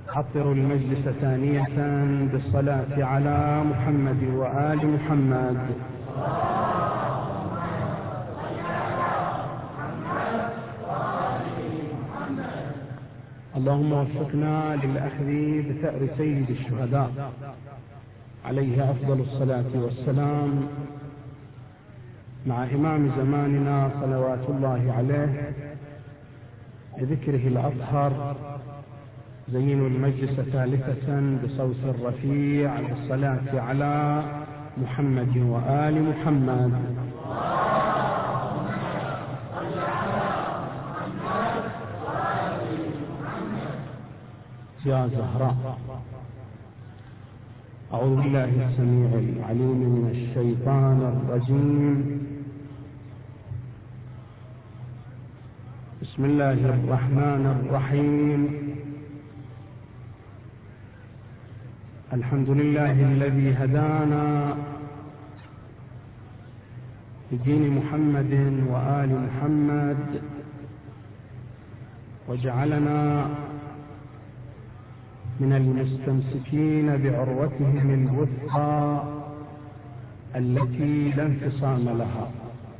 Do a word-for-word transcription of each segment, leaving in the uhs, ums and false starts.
حضروا المجلس ثانية بالصلاة على محمد وآل محمد. اللهم وفقنا للأخذ بثأر سيد الشهداء عليه أفضل الصلاة والسلام مع إمام زماننا صلوات الله عليه بذكره الأطهر. زينوا المجلس ثالثة بصوت رفيع بالصلاة على محمد وآل محمد. يا زهراء، أعوذ بالله السميع العليم من الشيطان الرجيم. بسم الله الرحمن الرحيم. الحمد لله الذي هدانا لدين محمد وآل محمد وجعلنا من المستمسكين بعروتهم الوثقى التي لا انفصام لها،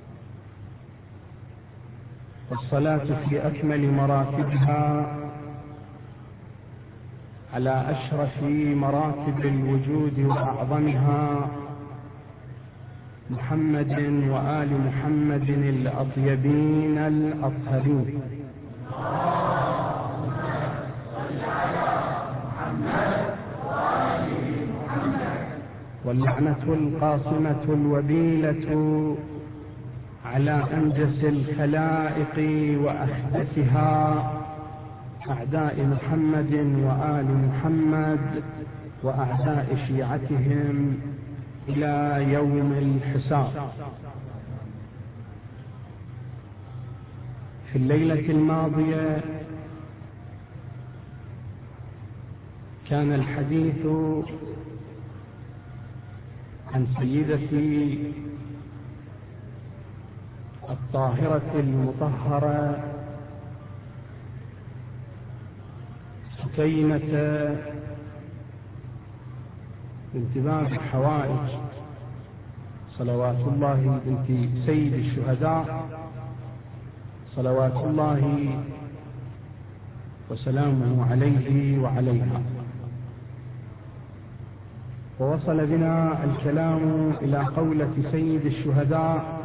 والصلاة في أكمل مراتبها على أشرف مراتب الوجود وأعظمها محمد وآل محمد الأطيبين الأطهرين. واللعنة القاصمة الوبيلة على أنجس الخلائق وأحدثها أعداء محمد وآل محمد وأعداء شيعتهم إلى يوم الحساب. في الليلة الماضية كان الحديث عن سيدتي الطاهرة المطهرة سكينة بنت باب الحوائج صلوات الله بنت سيد الشهداء صلوات الله وسلامه عليه وعليها. ووصل بنا الكلام إلى قولة سيد الشهداء: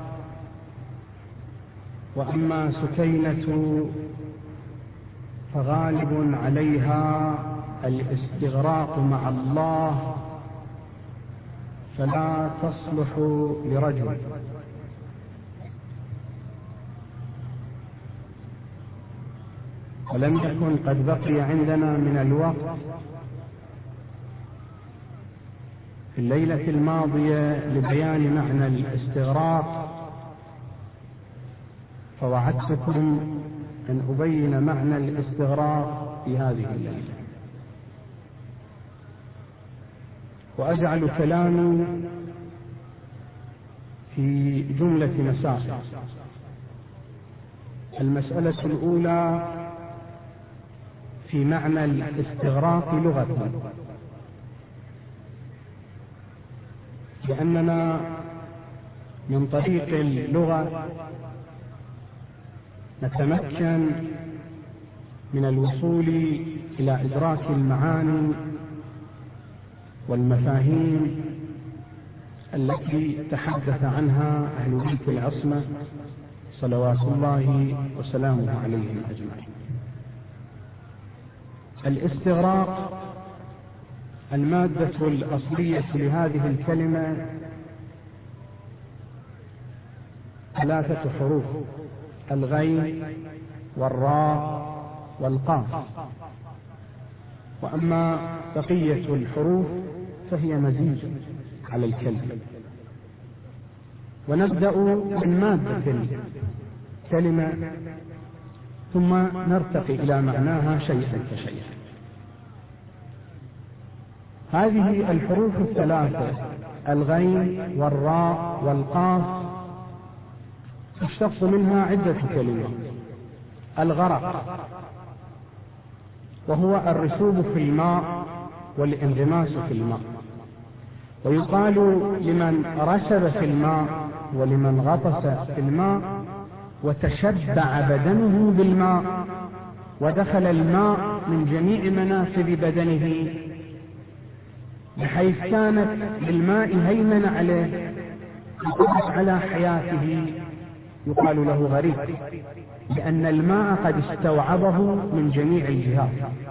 وأما سكينة فغالب عليها الاستغراق مع الله فلا تصلح لرجل. ولم يكن قد بقي عندنا من الوقت في الليلة الماضية لبيان معنى الاستغراق، فوعدتكم أن أبين معنى الاستغراق في هذه الليلة، وأجعل كلامي في جملة مسائل. المسألة الأولى في معنى الاستغراق لغة، لأننا من طريق اللغة نتمكن من الوصول إلى إدراك المعاني والمفاهيم التي تحدث عنها أهل بيت العصمة صلوات الله وسلامه عليهم أجمعين. الاستغراق المادة الأصلية لهذه الكلمة ثلاثة حروف: الغين والراء والقاف. وأما بقية الحروف فهي مزيج على الكلمة. ونبدأ من مادة الكلمة ثم نرتقي إلى معناها شيئا فشيئا. هذه الحروف الثلاثة الغين والراء والقاف تشتق منها عدة كلمات: الغرق، وهو الرسوب في الماء والانغماس في الماء. ويقال لمن رسب في الماء ولمن غطس في الماء وتشبع بدنه بالماء ودخل الماء من جميع منافذ بدنه بحيث كانت للماء هيمنة عليه وقضت على حياته، يقال له غريق، لأن الماء قد استوعبه من جميع الجهات.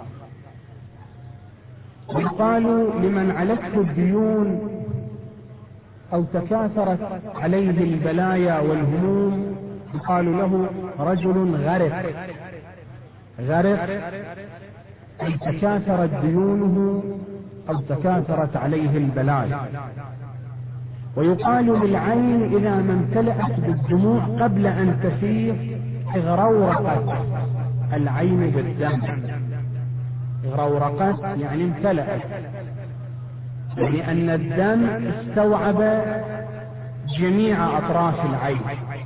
ويقال لمن علته الديون أو تكاثرت عليه البلايا والهموم يقال له رجل غرق. غرق أي تكاثرت ديونه أو تكاثرت عليه البلايا. ويقال للعين إذا ما امتلأت بالدموع قبل أن تفيض اغرورقت العين بالدم. اغرورقت يعني امتلأت، يعني أن الدم استوعب جميع أطراف العين.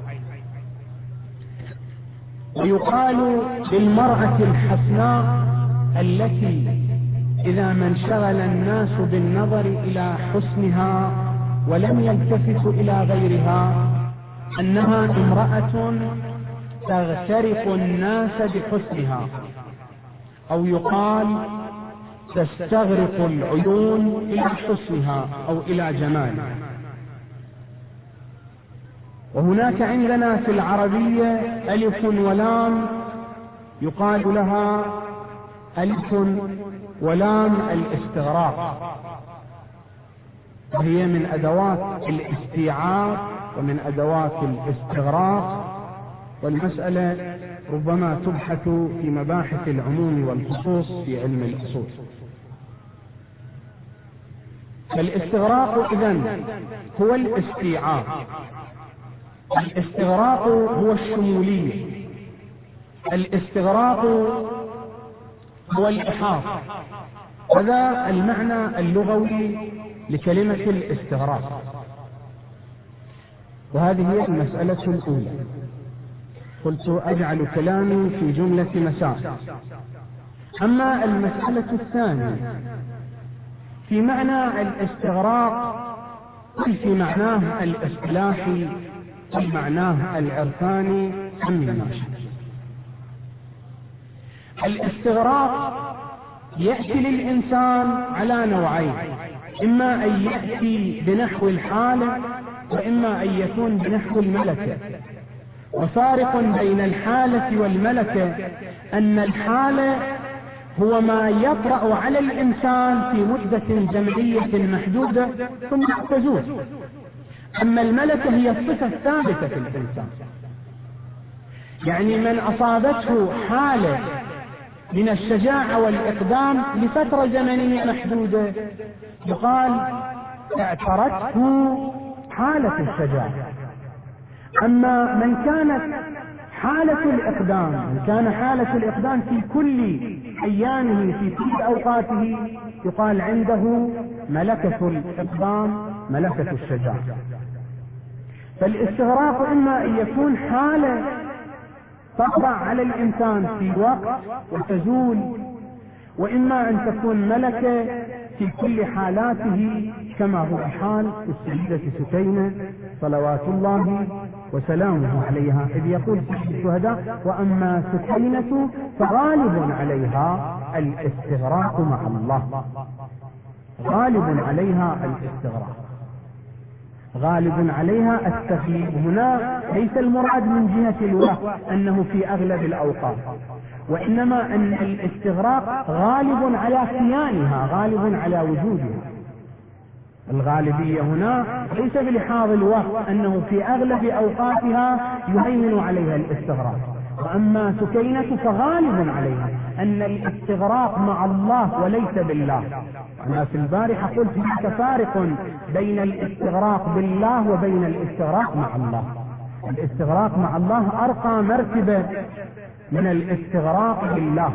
ويقال للمرأة الحسناء التي إذا ما انشغل الناس بالنظر إلى حسنها ولم يلتفتوا إلى غيرها أنها امرأة تغترق الناس بحسنها، أو يقال تستغرق العيون إلى حسنها أو إلى جمالها. وهناك عندنا في العربية ألف ولام يقال لها ألف ولام الاستغراق، وهي من أدوات الاستيعاب ومن أدوات الاستغراق، والمسألة ربما تبحث في مباحث العموم والخصوص في علم الأصول. فالاستغراق إذن هو الاستيعاب، الاستغراق هو الشمولية، الاستغراق هو الإحاطة. هذا المعنى اللغوي لكلمة الاستغراق. وهذه هي المسألة الأولى. قلت أجعل كلامي في جملة مسائل. أما المسألة الثانية في معنى الاستغراق، قل في معناه الاصطلاحي، قل معناه العرفاني، سمي ما شئت. الاستغراق يأتي للإنسان على نوعين، إما أن يأتي بنحو الحالة وإما أن يكون بنحو الملكة. وفارق بين الحالة والملكة أن الحالة هو ما يطرأ على الإنسان في مدة زمنية محدودة ثم تزول. أما الملكة هي الصفة الثابتة في الإنسان، يعني من أصابته حالة من الشجاعة والإقدام لفترة زمنية محدودة يقال اعترته حالة الشجاعة. أما من كانت حالة الإقدام، من كان حالة الإقدام في كل أيامه في كل أوقاته يقال عنده ملكة الإقدام، ملكة الشجاعة. فالاستغراق إما أن يكون حالة تطرأ على الإنسان في وقت وتزول، وإما أن تكون ملكة في كل حالاته كما هو حال السيدة سكينة صلوات الله وسلامه عليها، إذ يقول في الشهداء: وأما سكينة فغالب عليها الاستغراق مع الله. غالب عليها الاستغراق، غالب عليها التخليد. هنا ليس المراد من جهة الوقت أنه في أغلب الأوقات، وإنما أن الاستغراق غالب على كيانها، غالب على وجودها. الغالبية هنا ليس بلحاظ الوقت أنه في أغلب أوقاتها يهيمن عليها الاستغراق. وأما سكينة فغالب عليها أن الاستغراق مع الله وليس بالله. أنا في البارحة قلت هناك فارق بين الاستغراق بالله وبين الاستغراق مع الله. الاستغراق مع الله أرقى مرتبة من الاستغراق بالله.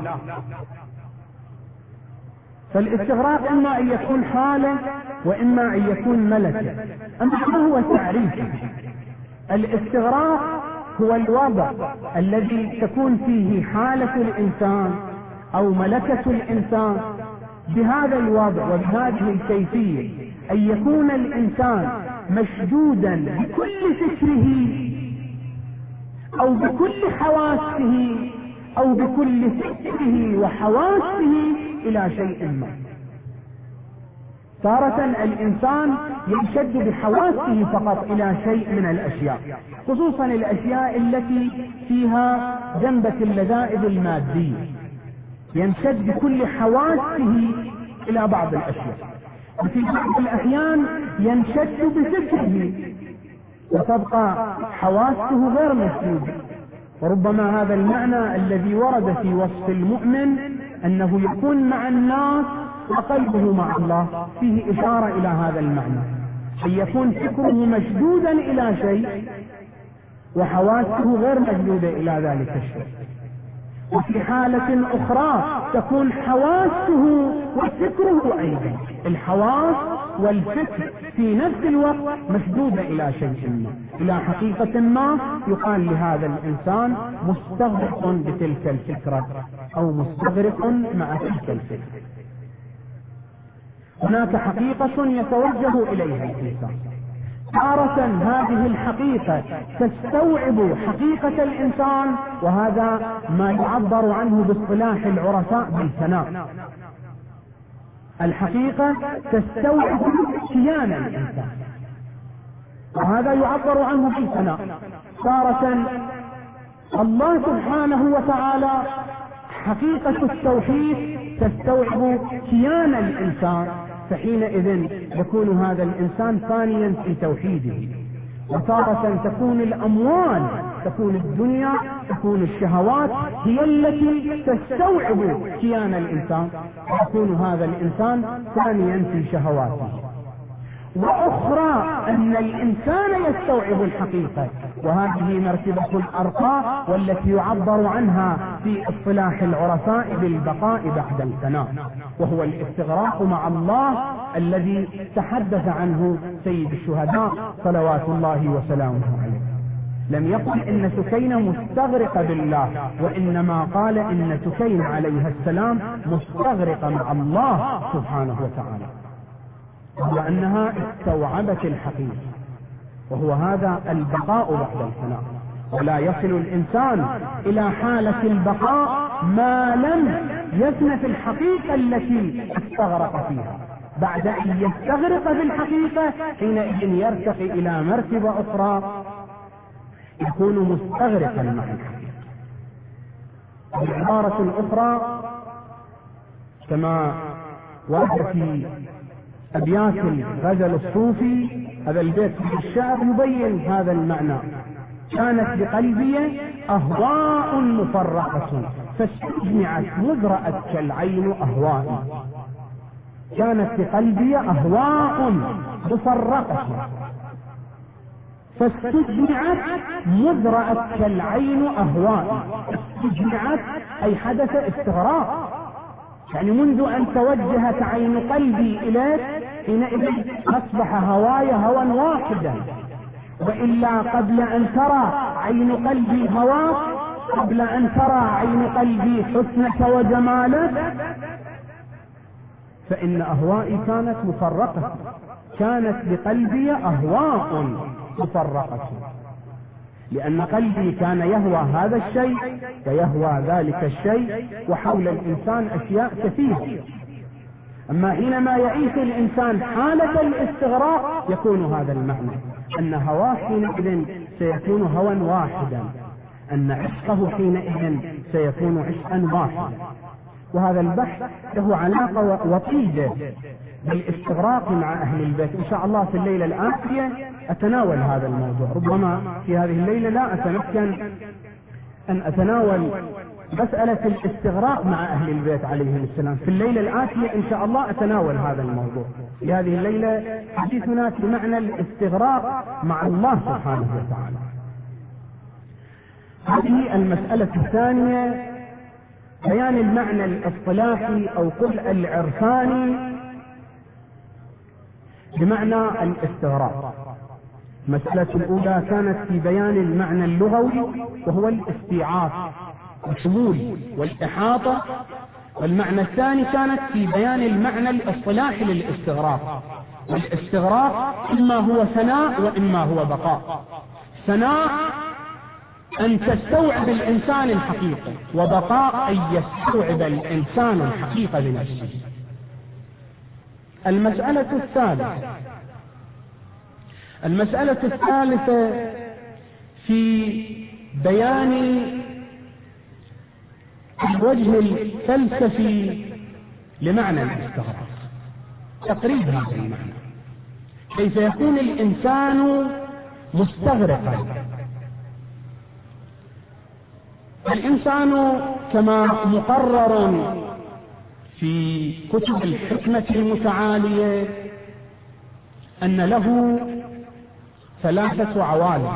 فالاستغراق إما أن يكون حالة وإما أن يكون ملكة. أما ما هو تعريفه؟ الاستغراق هو الوضع الذي تكون فيه حالة الإنسان أو ملكة الإنسان بهذا الوضع وبهذه الكيفية أن يكون الإنسان مشدودا بكل فكره أو بكل حواسه أو بكل فكره وحواسه إلى شيء ما. تارة الإنسان ينشد بحواسه فقط إلى شيء من الأشياء، خصوصا الأشياء التي فيها جنبة اللذائذ المادية، ينشد بكل حواسه إلى بعض الأشياء، وفي بعض الأحيان ينشد بفكره وتبقى حواسه غير مشدودة. وربما هذا المعنى الذي ورد في وصف المؤمن أنه يكون مع الناس وقلبه مع الله فيه إشارة إلى هذا المعنى، أن يكون فكره مشدودا إلى شيء وحواسه غير مشدودة إلى ذلك الشيء. وفي حالة أخرى تكون حواسه وفكره أيضا، الحواس والفكر في نفس الوقت مشدودة إلى شيء ما، إلى حقيقة ما، يقال لهذا الإنسان مستغرق بتلك الفكرة أو مستغرق مع تلك الفكرة. هناك حقيقة يتوجه إليها الإنسان، تارة هذه الحقيقة تستوعب حقيقة الإنسان، وهذا ما يعبر عنه باصطلاح العرفاء بالفناء. الحقيقة تستوعب كيان الإنسان، وهذا يعبر عنه بالفناء. تارة الله سبحانه وتعالى حقيقة التوحيد تستوعب كيان الإنسان، فحينئذ يكون هذا الإنسان فانيا في توحيده. وتارة تكون الأموال، تكون الدنيا، تكون الشهوات هي التي تستوعب كيان الإنسان، ويكون هذا الإنسان فانيا في شهواته. وأخرى أن الإنسان يستوعب الحقيقة، وهذه مرتبة الأرقى والتي يعبر عنها في اصطلاح العرفاء بالبقاء بعد الفناء، وهو الاستغراق مع الله الذي تحدث عنه سيد الشهداء صلوات الله وسلامه عليه. لم يقل إن سكينة مستغرقة بالله، وإنما قال إن سكينة عليها السلام مستغرقة مع الله سبحانه وتعالى، وأنها استوعبت الحقيقة، وهو هذا البقاء بعد الفناء. ولا يصل الإنسان إلى حالة البقاء ما لم يفن في الحقيقة التي استغرق فيها. بعد أن يستغرق في الحقيقة حينئذ يرتقي إلى مرتبة أخرى يكون مستغرقا مع الحقيقة. بعبارة الأخرى كما ورد في أبيات الغزل الصوفي، هذا البيت في الشعر يبين هذا المعنى: كانت بقلبي أهواء مفرقة فاستجمعت مزرأت كالعين أهوائي. كانت بقلبي أهواء مفرقة فاستجمعت مزرأت كالعين أهوائي. استجمعت أي حدث استغراق، يعني منذ أن توجهت عين قلبي إليك حينئذ أصبح هواي هوى واحدا، وإلا قبل أن ترى عين قلبي هواك، قبل أن ترى عين قلبي حسنك وجمالك، فإن أهوائي كانت مفرقة. كانت بقلبي أهواء مفرقة، لأن قلبي كان يهوى هذا الشيء ويهوى ذلك الشيء، وحول الإنسان أشياء كثيرة. أما حينما يعيش الإنسان حالة الاستغراق يكون هذا المعنى، أن هواه حينئذ سيكون هوى واحدا، أن عشقه حينئذ سيكون عشقا واحدا. وهذا البحث له علاقة وطيدة بالاستغراق مع أهل البيت. إن شاء الله في الليلة الآتية أتناول هذا الموضوع. ربما في هذه الليلة لا أتمكن أن أتناول مسألة الاستغراق مع أهل البيت عليهم السلام. في الليلة الآتية إن شاء الله أتناول هذا الموضوع. في هذه الليلة حديثنا في معنى الاستغراق مع الله سبحانه وتعالى. هذه المسألة الثانية بيان المعنى الاصطلاحي أو قل العرفاني بمعنى الاستغراق. المسألة الأولى كانت في بيان المعنى اللغوي، وهو الاستيعاب والشمول والإحاطة والمعنى الثاني كانت في بيان المعنى الاصطلاحي للاستغراق. والاستغراق إما هو ثناء وإما هو بقاء. ثناء أن تستوعب الإنسان الحقيقة، وبقاء أن يستوعب الإنسان الحقيقة لنفسه. المسألة الثالثة المسألة الثالثة في بيان الوجه الفلسفي لمعنى الاستغراق، تقريب هذا المعنى، كيف يكون الإنسان مستغرقا. الإنسان كما مقرر في كتب الحكمة المتعالية أن له ثلاثة عوالم.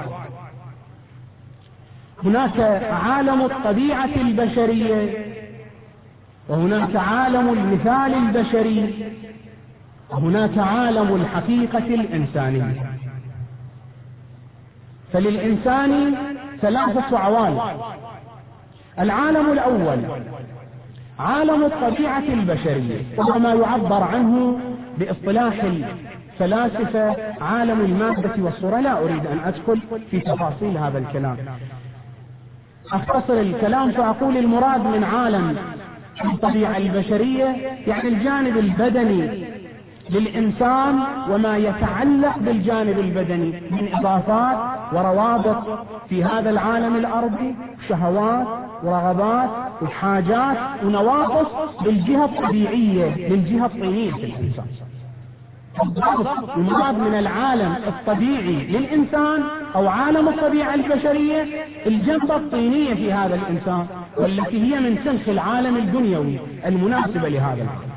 هناك عالم الطبيعة البشرية، وهناك عالم المثال البشري، وهناك عالم الحقيقة الإنسانية. فللإنسان ثلاثة عوالم. العالم الأول عالم الطبيعة البشرية، وهو ما يعبر عنه باصطلاح الفلاسفة عالم المادة والصورة. لا أريد أن أدخل في تفاصيل هذا الكلام، أختصر الكلام فأقول المراد من عالم الطبيعة البشرية يعني الجانب البدني للإنسان وما يتعلق بالجانب البدني من إضافات وروابط في هذا العالم الأرضي، شهوات ورغبات وحاجات ونواقص للجهة الطبيعية للجهة الطينية في الإنسان. المراد من العالم الطبيعي للإنسان أو عالم الطبيعة البشرية الجنبة الطينية في هذا الإنسان، والتي هي من سنخ العالم الدنيوي المناسبة لهذا العالم.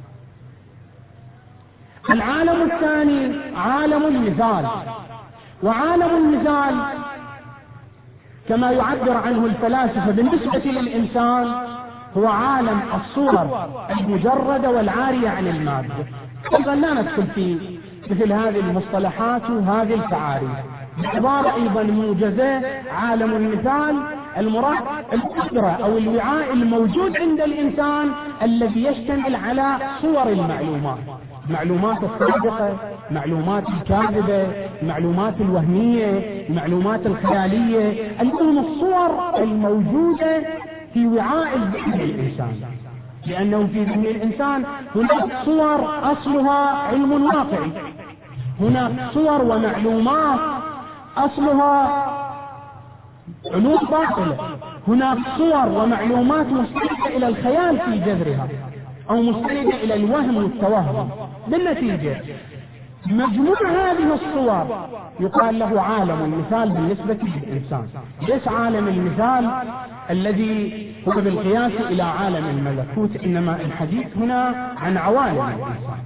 العالم الثاني عالم المثال، وعالم المثال كما يعبر عنه الفلاسفة بالنسبة للإنسان هو عالم الصور المجردة والعارية عن المادة. أيضا لا ندخل في مثل هذه المصطلحات وهذه التعاريف. بعبارة أيضا موجزة، عالم المثال المراد القدرة أو الوعاء الموجود عند الإنسان الذي يشتمل على صور المعلومات، معلومات الصادقة، معلومات الكاذبة، معلومات الوهمية، معلومات الخيالية، المهم الصور الموجودة في وعاء ذهن الإنسان. لأنه في ذهن الإنسان هناك صور أصلها علم واقعي، هناك صور ومعلومات أصلها علوم باطلة، هناك صور ومعلومات مستندة إلى الخيال في جذرها أو مستندة إلى الوهم والتوهم. بالنتيجة مجموع هذه الصور يقال له عالم المثال بالنسبة للإنسان، ليس عالم المثال الذي هو بالقياس إلى عالم الملكوت، إنما الحديث هنا عن عوالم الإنسان.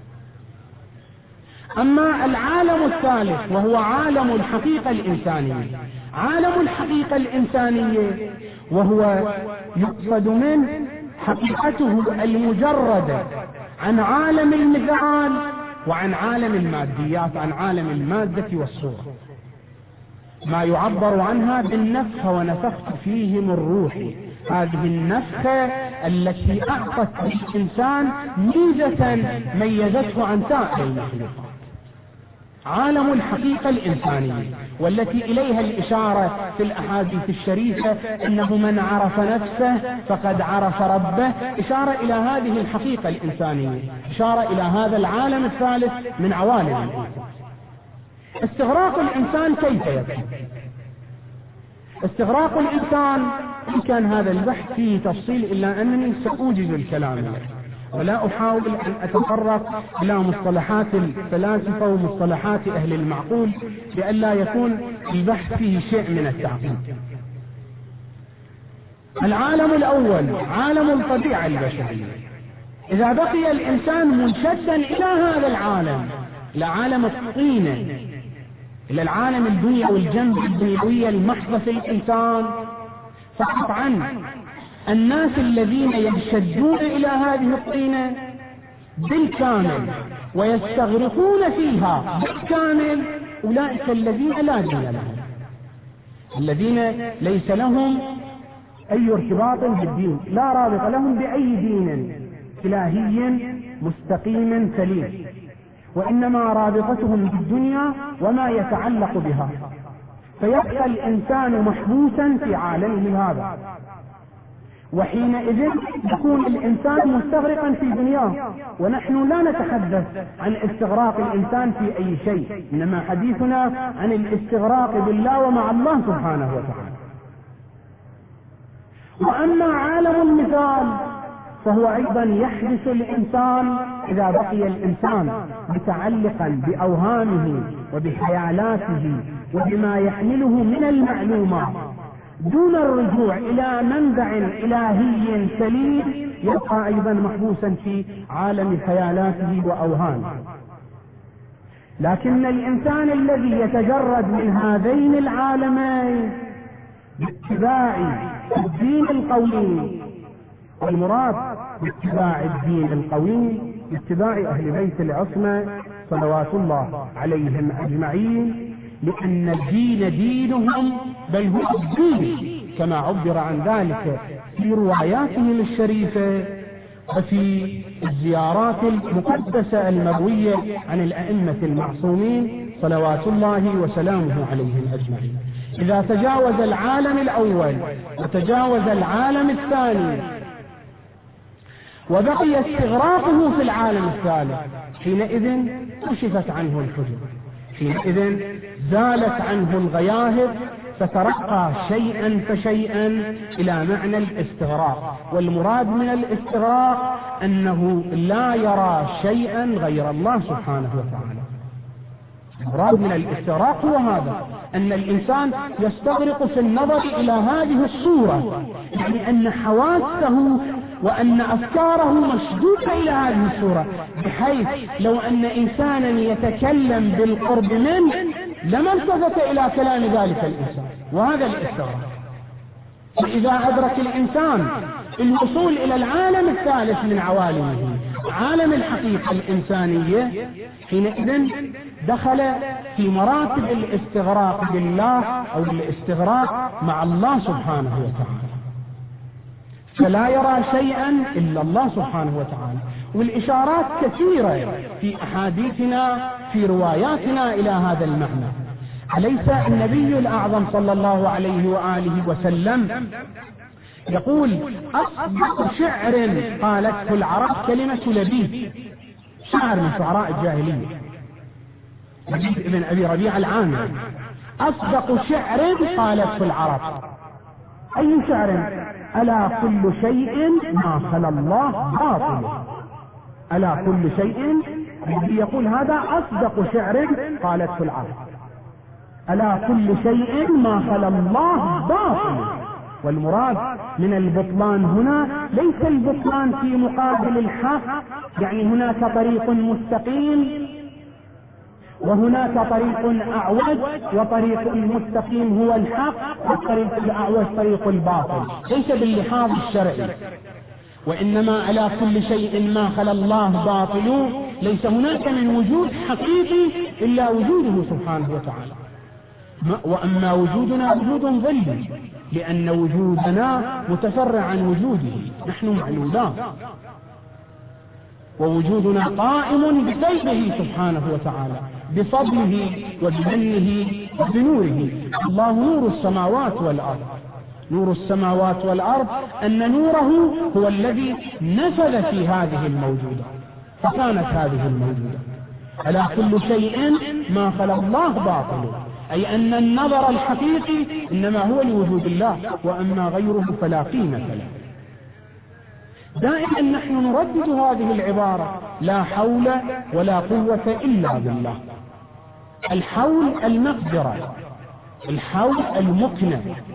أما العالم الثالث وهو عالم الحقيقة الإنسانية، عالم الحقيقة الإنسانية وهو يقصد منه حقيقته المجردة عن عالم المثال وعن عالم الماديات، عن عالم المادة والصورة، ما يعبر عنها بالنفخة ونفخت فيه من روحي. هذه النفخة التي أعطت للإنسان ميزة ميزته عن سائر المخلوقات، عالم الحقيقة الإنسانية، والتي إليها الإشارة في الأحاديث الشريفة إنه من عرف نفسه فقد عرف ربه، إشارة إلى هذه الحقيقة الإنسانية، إشارة إلى هذا العالم الثالث من عوالم الإنسان. استغراق الإنسان كيف يكون؟ استغراق الإنسان إن كان هذا البحث فيه تفصيل إلا أنني سأوجز الكلام عليه، ولا أحاول أن أتطرق إلى مصطلحات الفلاسفة ومصطلحات أهل المعقول لئلا يكون البحث فيه شيء من التعقيد. العالم الأول عالم الطبيعة البشرية. إذا بقي الإنسان منشدا إلى هذا العالم، إلى عالم الطينة، إلى العالم الدنيا والجنب الدنيوية المحضة في الإنسان، فقطعا الناس الذين ينشدون إلى هذه الطينة بالكامل ويستغرقون فيها بالكامل أولئك الذين لا دين لهم، الذين ليس لهم أي ارتباط بالدين، لا رابط لهم بأي دين إلهي مستقيم سليم، وإنما رابطتهم بالدنيا وما يتعلق بها، فيبقى الإنسان محبوسا في عالمه هذا، وحينئذ يكون الإنسان مستغرقا في دنياه. ونحن لا نتحدث عن استغراق الإنسان في أي شيء، إنما حديثنا عن الاستغراق بالله ومع الله سبحانه وتعالى. وأما عالم المثال فهو أيضا يحدث الإنسان إذا بقي الإنسان متعلقا بأوهامه وبخيالاته وبما يحمله من المعلومات دون الرجوع إلى منبع إلهي سليم، يبقى أيضا محبوسا في عالم خيالاته وأوهامه. لكن الإنسان الذي يتجرد من هذين العالمين باتباع الدين القويم، والمراد باتباع الدين القويم باتباع أهل بيت العصمة صلوات الله عليهم أجمعين، لأن الدين دينهم، بل هو الدين كما عبر عن ذلك في رواياتهم الشريفة وفي الزيارات المقدسة المروية عن الأئمة المعصومين صلوات الله وسلامه عليهم أجمعين. إذا تجاوز العالم الأول وتجاوز العالم الثاني وبقي استغراقه في العالم الثالث، حينئذ كشفت عنه الحجب، حينئذ زالت عنه الغياهب، فترقى شيئا فشيئا إلى معنى الاستغراق. والمراد من الاستغراق أنه لا يرى شيئا غير الله سبحانه وتعالى. المراد من الاستغراق هو هذا، أن الإنسان يستغرق في النظر إلى هذه الصورة، يعني أن حواسه وأن أفكاره مشدودة إلى هذه الصورة، بحيث لو أن إنسانا يتكلم بالقرب منه لما التفت إلى كلام ذلك الإنسان، وهذا الاستغراق. فإذا أدرك الإنسان الوصول إلى العالم الثالث من عوالمه، عالم الحقيقة الإنسانية، حينئذ دخل في مراتب الاستغراق بالله أو الاستغراق مع الله سبحانه وتعالى، فلا يرى شيئا إلا الله سبحانه وتعالى. والإشارات كثيرة في أحاديثنا في رواياتنا إلى هذا المعنى. أليس النبي الأعظم صلى الله عليه وآله وسلم يقول أصدق شعر قالته العرب كلمة لبيد، شاعر من شعراء الجاهلية، لبيد ابن أبي ربيعة العامري، أصدق شعر قالته العرب. أي شعر؟ ألا كل شيء ما خلا الله باطل. ألا كل شيء، يقول هذا أصدق شعر قالته العرب. ألا كل شيء ما خلا الله باطل. والمراد من البطلان هنا ليس البطلان في مقابل الحق، يعني هناك طريق مستقيم وهناك طريق أعوج، وطريق المستقيم هو الحق، والطريق الأعوج طريق الباطل، ليس باللحاظ الشرعي. وإنما على كل شيء ما خلا الله باطل، ليس هناك من وجود حقيقي إلا وجوده سبحانه وتعالى. وأما وجودنا وجود ظلي، لأن وجودنا متفرع عن وجوده، نحن معلولات، ووجودنا قائم بسيده سبحانه وتعالى، بفضله وبمنه وبنوره. الله نور السماوات والأرض، نور السماوات والأرض أن نوره هو الذي نفذ في هذه الموجودة، فكانت هذه الموجودة. على كل شيء ما خلا الله باطل، أي أن النظر الحقيقي إنما هو لوجود الله، وأما غيره فلا قيمة له. دائما نحن نردد هذه العبارة: لا حول ولا قوة إلا بالله. الحول المقدرة، الحول المقنع.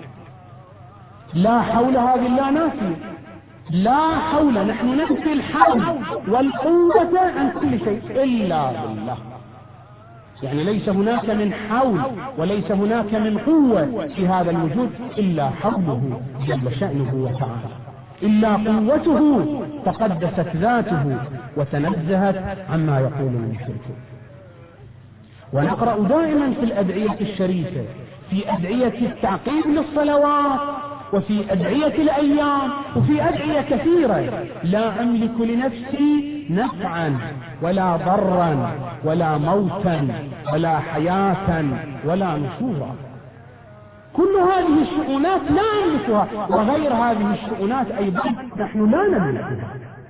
لا حول هذه لا نافية، لا حول، نحن ننفي الحول والقوة عن كل شيء إلا بالله. يعني ليس هناك من حول وليس هناك من قوة في هذا الوجود إلا حوله جل شأنه وتعالى، إلا قوته تقدست ذاته وتنزهت عما يقول المشركون. ونقرأ دائما في الأدعية الشريفة في أدعية التعقيب للصلوات وفي أدعية الأيام وفي أدعية كثيرة. لا أملك لنفسي نفعا ولا ضرا ولا موتا ولا حياة ولا نشورا. كل هذه الشؤونات لا نملكها، وغير هذه الشؤونات أيضا نحن لا نملكها.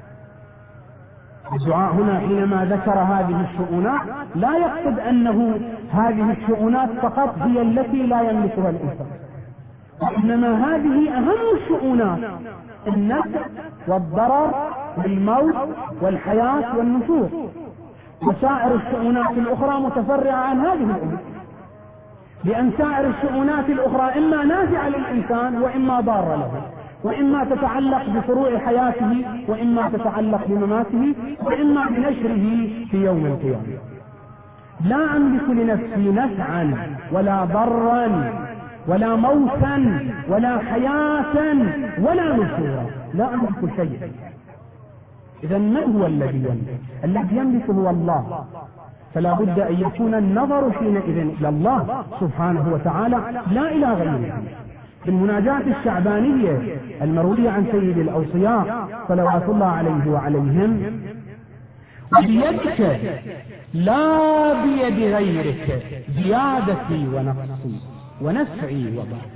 الدعاء هنا حينما ذكر هذه الشؤونات لا يقصد أنه هذه الشؤونات فقط هي التي لا يملكها الإنسان، وإنما هذه أهم الشؤونات: النفع والضرر والموت والحياة والنشور، وسائر الشؤونات الأخرى متفرعة عن هذه الأمور، لأن سائر الشؤونات الأخرى إما نافعة للإنسان وإما ضارة له، وإما تتعلق بفروع حياته وإما تتعلق بمماته وإما بنشره في يوم القيامة. لا أملك لنفسي نفعا ولا ضرا ولا موتا ولا حياة ولا نشورا، لا أملك شيئا. إذا من هو الذي يملك؟ الذي يملك هو الله، فلا بد أن يكون النظر حينئذ إلى الله سبحانه وتعالى لا إلى غيره. في المناجاة الشعبانية المروية عن سيد الأوصياء صلوات الله عليه وعليهم: بيدك لا بيد غيرك زيادتي ونقصي ونفعي وضري.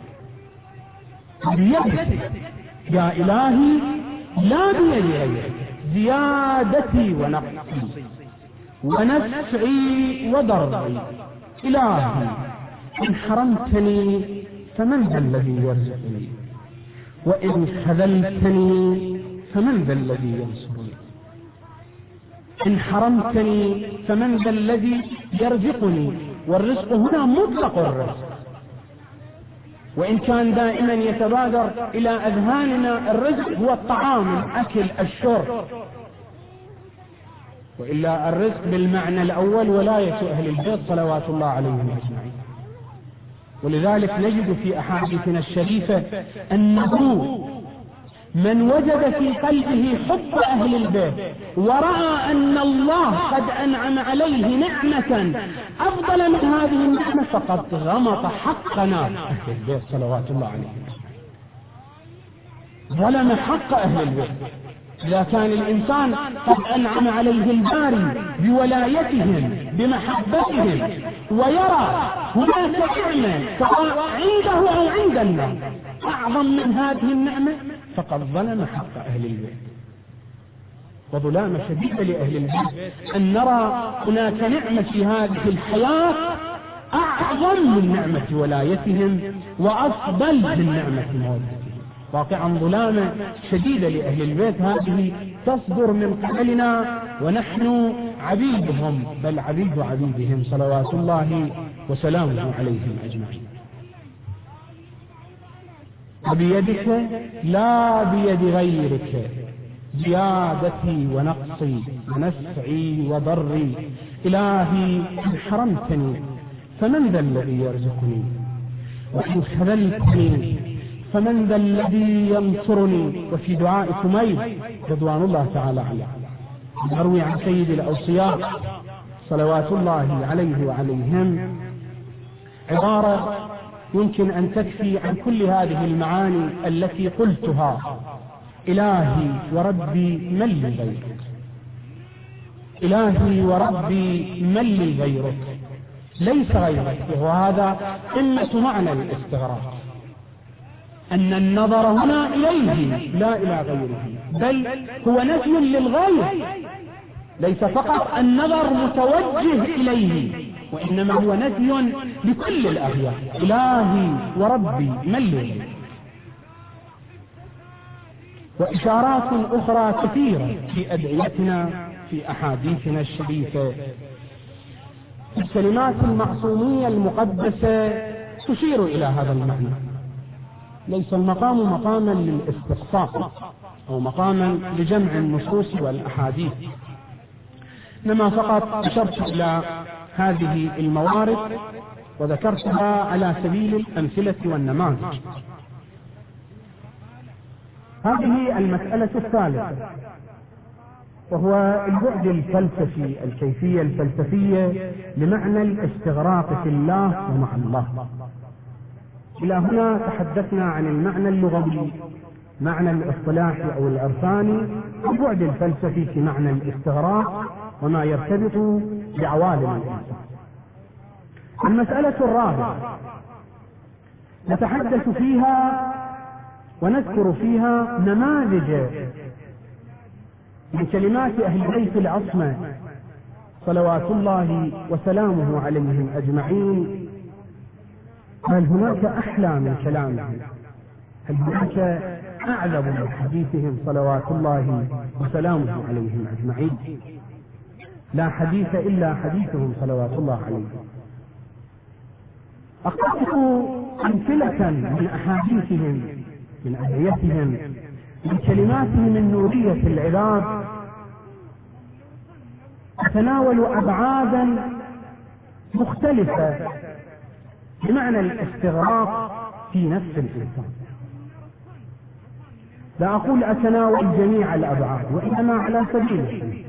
بيدك يا إلهي لا بيد غيرك زيادتي ونقصي ونفعي وضري. إلهي إن حرمتني فمن ذا الذي يرزقني، وإن خذلتني فمن ذا الذي ينصرني. إن حرمتني فمن ذا الذي يرزقني، والرزق هنا مطلق الرزق، وإن كان دائما يتبادر إلى أذهاننا الرزق هو الطعام، الأكل، الشرب، وإلا الرزق بالمعنى الأول ولاية أهل البيت صلوات الله عليهم أجمعين. ولذلك نجد في أحاديثنا الشريفة أنه من وجد في قلبه حب أهل البيت ورأى أن الله قد أنعم عليه نعمة أفضل من هذه النعمة فقد غمط حقنا أهل البيت صلوات الله عليهم، ظلم حق أهل البيت. إذا كان الإنسان قد أنعم عليه الباري بولايتهم بمحبتهم ويرى هناك نعمة سواء عنده أو عند الناس أعظم من هذه النعمة فقد ظلم حق أهل البيت. وظلام شديد لأهل البيت أن نرى هناك نعمة في هذه الحياة أعظم من نعمة ولايتهم وأفضل من نعمة مودتهم. واقعا ظلامة شديدة لأهل البيت هذه تصدر من قبلنا ونحن عبيدهم، بل عبيد عبيدهم صلوات الله وسلامه عليهم أجمعين. وبيدك لا بيد غيرك زيادتي ونقصي ونفعي وضري. إلهي إن حرمتني فمن ذا الذي يرزقني، وإن خذلتني فمن ذا الذي ينصرني. وفي دعاء سميد رضوان الله تعالى عليه مروي عن سيد الأوصياء صلوات الله عليه وعليهم عبارة يمكن أن تكفي عن كل هذه المعاني التي قلتها: إلهي وربي من لي غيرك، إلهي وربي من لي غيرك، ليس غيرك. وهذا قمة معنى الاستغراق، أن النظر هنا إليه لا إلى غيره، بل هو نفي للغير، ليس فقط النظر متوجه إليه وإنما هو نفي لكل الأغيار. إلهي وربي من لي. وإشارات أخرى كثيرة في أدعيتنا في أحاديثنا الشريفة، الكلمات المعصومية المقدسة تشير إلى هذا المعنى. ليس المقام مقاما للاستقصاء أو مقاما لجمع النصوص والأحاديث، إنما فقط أشرت إلى هذه الموارد وذكرتها على سبيل الأمثلة والنماذج. هذه المسألة الثالثة، وهو البعد الفلسفي، الكيفية الفلسفية لمعنى الاستغراق في الله ومع الله. إلى هنا تحدثنا عن المعنى اللغوي، معنى الاصطلاحي أو العرفاني، والبعد الفلسفي في معنى الاستغراق وما يرتبط بعوالم الإنسان. المسألة الرابعة نتحدث فيها ونذكر فيها نماذج من كلمات أهل بيت العصمة صلوات الله وسلامه عليهم أجمعين. هل هناك أحلى من كلامهم؟ هل هناك أعذب من حديثهم صلوات الله وسلامه عليهم أجمعين؟ لا حديث إلا حديثهم صلوات الله عليهم. أقرأ أمثلة من أحاديثهم، من أدعيتهم، من كلماتهم النورية العباد، تتناول أبعادا مختلفة بمعنى الاستغراق في نفس الإنسان. لا أقول أتناول جميع الأبعاد، وإنما على سبيل التمثيل.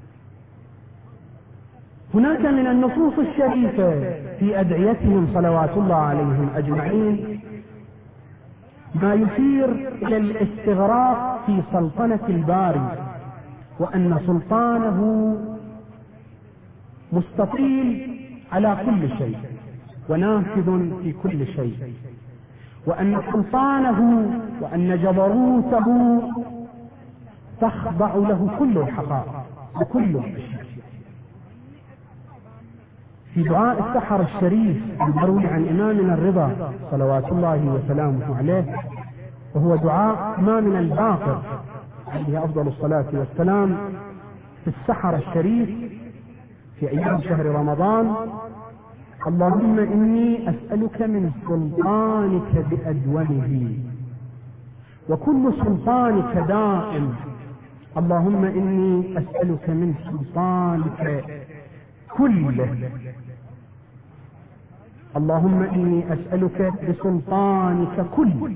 هناك من النصوص الشريفة في أدعيتهم صلوات الله عليهم أجمعين ما يشير إلى الاستغراق في سلطنة الباري، وأن سلطانه مستطيل على كل شيء ونافذ في كل شيء، وأن سلطانه وأن جبروته تخضع له كل الحقائق وكل الأشياء. في دعاء السحر الشريف المروي عن إمامنا الرضا صلوات الله وسلامه عليه، وهو دعاء ما من الباقر عليه أفضل الصلاة والسلام في السحر الشريف في أيام شهر رمضان: اللهم إني أسألك من سلطانك بأدومه وكل سلطانك دائم، اللهم إني أسألك من سلطانك كله، اللهم إني أسألك بسلطانك كله.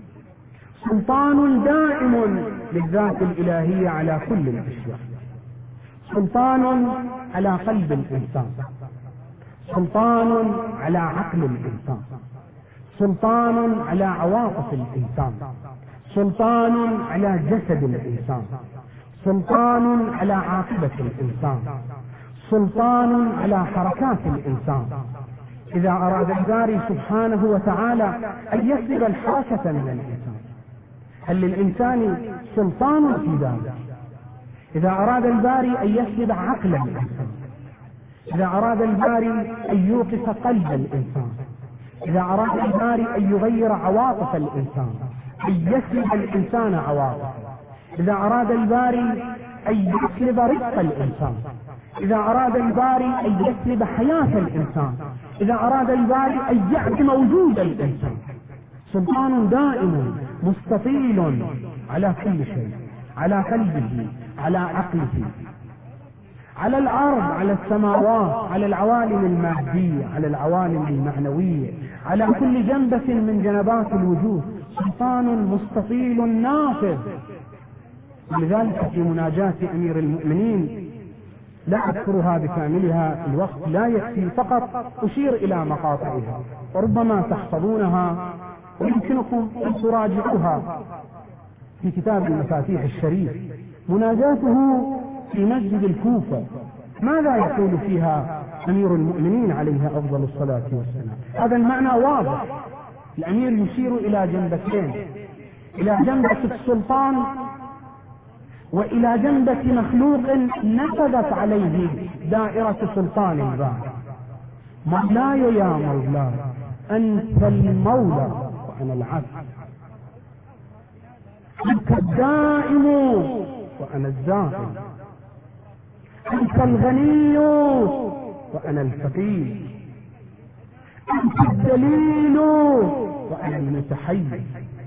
سلطان دائم للذات الإلهية على كل الأشياء، سلطان على قلب الإنسان، سلطان على عقل الإنسان، سلطان على عواطف الإنسان، سلطان على جسد الإنسان، سلطان على عاقبة الإنسان، سلطان على حركات الإنسان. إذا أراد الباري سبحانه وتعالى أن يسلب الحركة من الإنسان، هل للإنسان سلطان في ذلك؟ إذا أراد الباري أن يسلب عقل الإنسان، إذا أراد الباري أن يوقف قلب الإنسان، إذا أراد الباري أن يغير عواطف الإنسان، أن يسلب الإنسان عواطفه، إذا أراد الباري أن يسلب رزق الإنسان، إذا أراد الباري أن يسلب حياة الإنسان، إذا أراد الباري أن يعدم وجود الإنسان. سلطان دائم مستطيل على كل شيء، على قلبه، على عقله، على الأرض، على السماوات، على العوالم المادية، على العوالم المعنوية، على كل جنبة من جنبات الوجود. سلطان مستطيل نافذ. ولذلك في مناجاة أمير المؤمنين لا أذكرها بكاملها، الوقت لا يكفي، فقط أشير إلى مقاطعها وربما تحفظونها ويمكنكم أن تراجعوها في كتاب المفاتيح الشريف. مناجاته في مسجد الكوفة، ماذا يقول فيها أمير المؤمنين عليه أفضل الصلاة والسلام؟ هذا المعنى واضح. الأمير يشير إلى جنبتين، إلى جنبة السلطان وإلى جنبة مخلوق نفذت عليه دائرة سلطان الباري. مولاي يا مولاي أنت المولى وأنا العبد، أنت الدائم وأنا الزائم، أنت الغني وأنا الفقير، أنت الدليل وأنا المتحيز،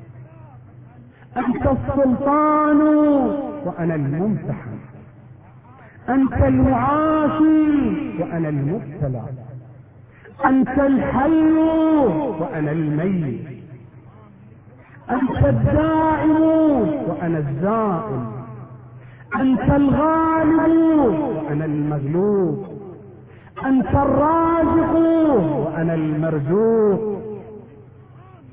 أنت السلطان وأنا الممتحن، أنت المعافي وأنا المبتلى، أنت الحي وأنا الميت، أنت الدائم وأنا الزائم، أنت الغالب وأنا المغلوب، أنت الرازق وأنا المرزوق،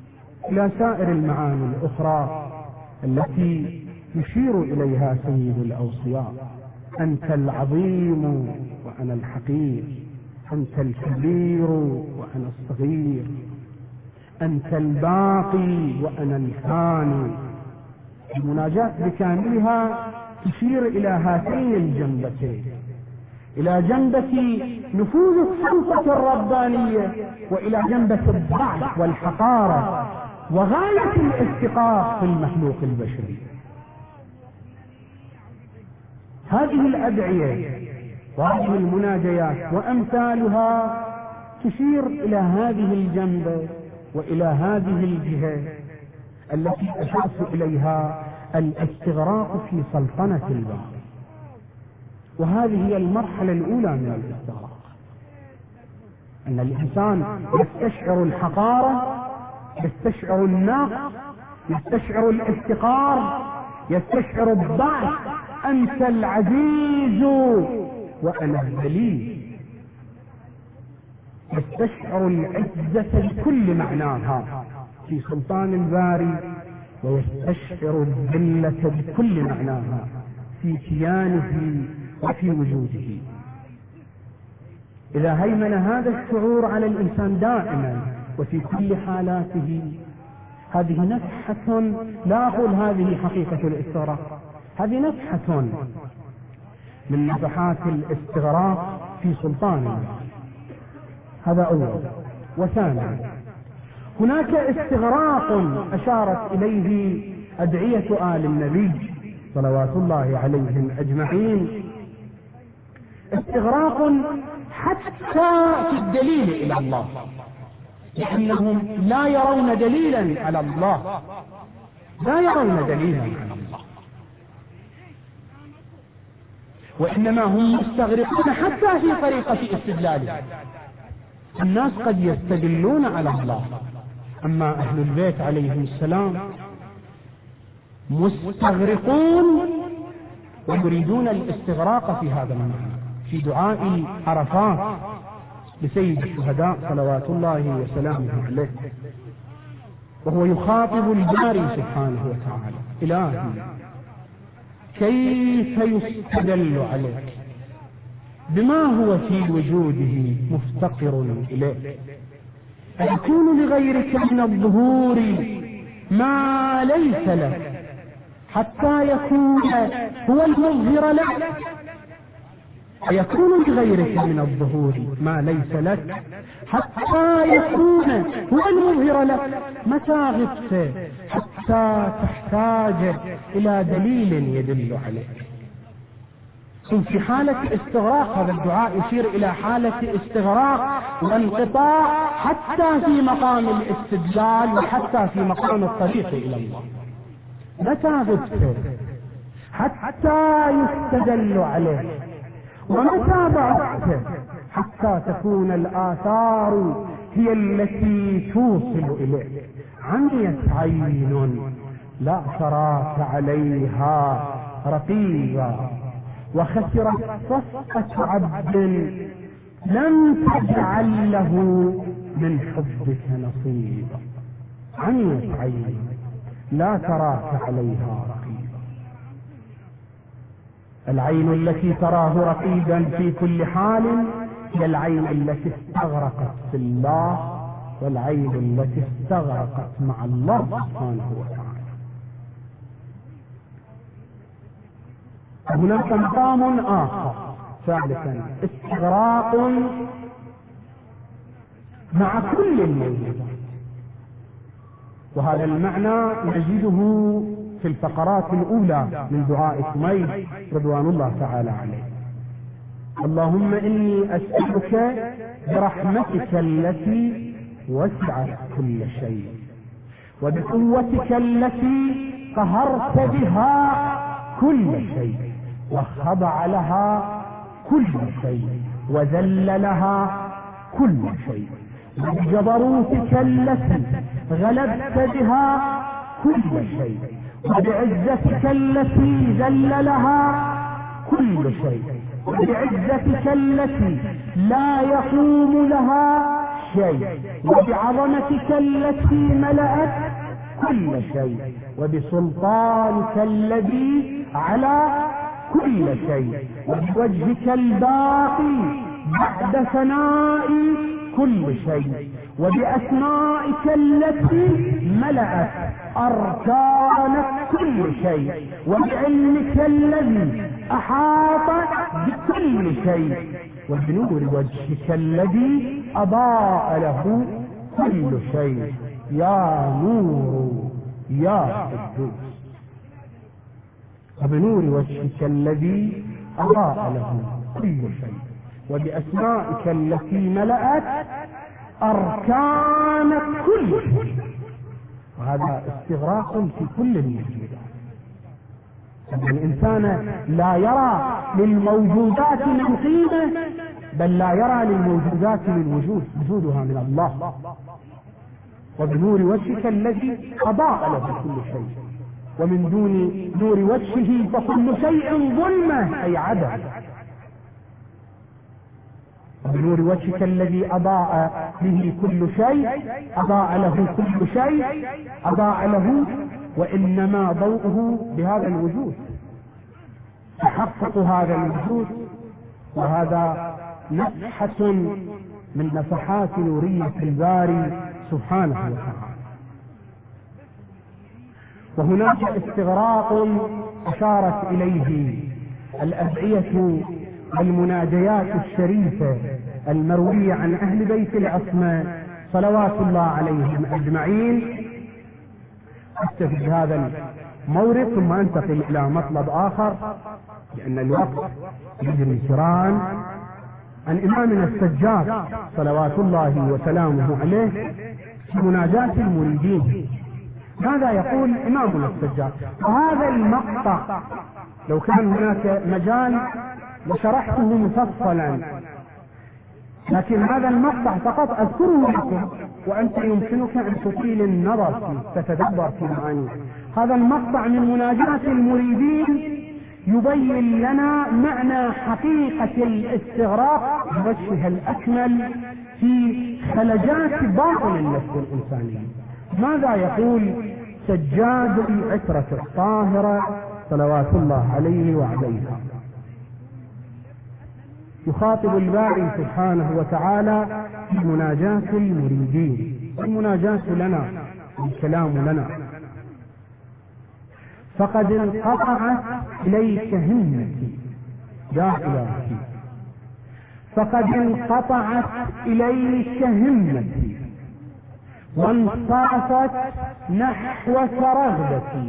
إلى سائر المعاني الأخرى التي يشير إليها سيد الأوصياء: أنت العظيم وأنا الحقير، أنت الكبير وأنا الصغير، أنت الباقي وأنا الفاني. المناجاة بكاملها تشير إلى هاتين الجنبتين، إلى جنبة نفوذ السلطة الربانية، وإلى جنبة الضعف والحقارة وغاية الافتقار في المخلوق البشري. هذه الأدعية وهذه المناجيات وأمثالها تشير إلى هذه الجنبة وإلى هذه الجهة التي أشرت إليها الاستغراق في سلطنة الباقي. وهذه هي المرحلة الأولى من الاستغراق، أن الإنسان يستشعر الحقارة، يستشعر النقص، يستشعر الافتقار، يستشعر الضعف. أنت العزيز وأنا الذليل. يستشعر العزة بكل معناها في سلطان الباري، ويستشعر الذلة بكل معناها في كيانه وفي وجوده. إذا هيمن هذا الشعور على الإنسان دائما وفي كل حالاته، هذه نفحة، لا أقول هذه حقيقة الاستغراق، هذه نفحة من نفحات الاستغراق في سلطان الله. هذا أول. وثانيا، هناك استغراق أشارت إليه أدعية آل النبي صلوات الله عليهم أجمعين، استغراق حتى في الدليل إلى الله، لأنهم لا يرون دليلا على الله، لا يرون دليلا على الله، وإنما هم مستغرقون حتى في طريقة استدلالهم. الناس قد يستدلون على الله، أما أهل البيت عليهم السلام مستغرقون ويريدون الاستغراق في هذا المعنى. في دعاء عرفات لسيد الشهداء صلوات الله وسلامه عليه، وهو يخاطب الباري سبحانه وتعالى: إلهي كيف يستدل عليك بما هو في وجوده مفتقر إليه؟ أيكون لغيرك من الظهور ما ليس لك حتى يكون هو المظهر لك؟ أيكون لغيرك من الظهور ما ليس لك حتى يكون هو المظهر لك؟ متى غبت حتى تحتاج إلى دليل يدل عليك؟ ثم في حالة استغراق، هذا الدعاء يشير إلى حالة استغراق وانقطاع حتى في مقام الاستدلال وحتى في مقام الطريق إلى الله. متى غبت حتى يستدل عليك؟ ومتى بعثت حتى تكون الآثار هي التي توصل إليك؟ عميت عين لا تراك عليها رقيبا، وخسرت صفقة عبد لم تجعل له من حبك نصيبا. عميت عين لا تراك عليها رقيبا. العين التي تراه رقيبا في كل حال هي العين التي استغرقت في الله، والعين التي استغرقت مع الله سبحانه وتعالى. هناك مقام آخر ثالثا، استغراق مع كل الموجودات، وهذا المعنى نجده في الفقرات الأولى من دعاء سميد رضوان الله تعالى عليه: اللهم إني أسألك برحمتك التي وسعت كل شيء، وبقوتك التي قهرت بها كل شيء، وخضع لها كل شيء، وذل لها كل شيء، وبجبروتك التي غلبت بها كل شيء، وبعزتك التي ذل لها كل شيء، وبعزتك التي لا يقوم لها شيء، وبعظمتك التي ملأت كل شيء، وبسلطانك الذي على كل شيء، وبوجهك الباقي بعد ثناء كل شيء، وبأسمائك التي ملأت أركان كل شيء، وبعلمك الذي أحاط بكل شيء، وبنور وجهك الذي أضاء له كل شيء. يا نور يا قدوس. وبنور وجهك الذي أضاء له كل شيء، وبأسمائك التي ملأت أركان كل شيء. وهذا استغراق في كل الموجودات. الإنسان لا يرى للموجودات من قيمة، بل لا يرى للموجودات من وجود، وجودها من الله. وبنور وجهك الذي أضاء له كل شيء، ومن دون نور وجهه فكل شيء ظلمة أي عدم. وبنور وجهك الذي أضاء به كل شيء، أضاء له كل شيء، أضاء له، وإنما ضوءه بهذا الوجود، تحقق هذا الوجود. وهذا نفحة من نفحات نورية الباري سبحانه وتعالى. وهناك استغراق أشارت إليه الأدعية والمناجيات الشريفة المروية عن أهل بيت العصمة صلوات الله عليهم أجمعين. أكتفي بهذا المورد ثم أنتقل إلى مطلب آخر، لأن الوقت يجري سراعا. عن إمامنا السجاد صلوات الله وسلامه عليه في مناجاة المريدين ماذا يقول إمامنا السجاد؟ وهذا المقطع لو كان هناك مجال لشرحته مفصلا، لكن هذا المقطع فقط أذكره لكم، وأنت يمكنك أن تطيل النظر فيه، تتدبر في معانيه. هذا المقطع من مناجاة المريدين يبين لنا معنى حقيقة الاستغراق بوجهها الأكمل في خلجات باطن النفس الإنسانية. ماذا يقول سجاد العترة الطاهرة صلوات الله عليه وعليها؟ يخاطب الباري سبحانه وتعالى في مناجاة المريدين، المناجاة لنا، الكلام لنا. فقد انقطعت إليك همتي يا إلهي، فقد انقطعت إليك همتي، وانصرفت نحوك رغبتي،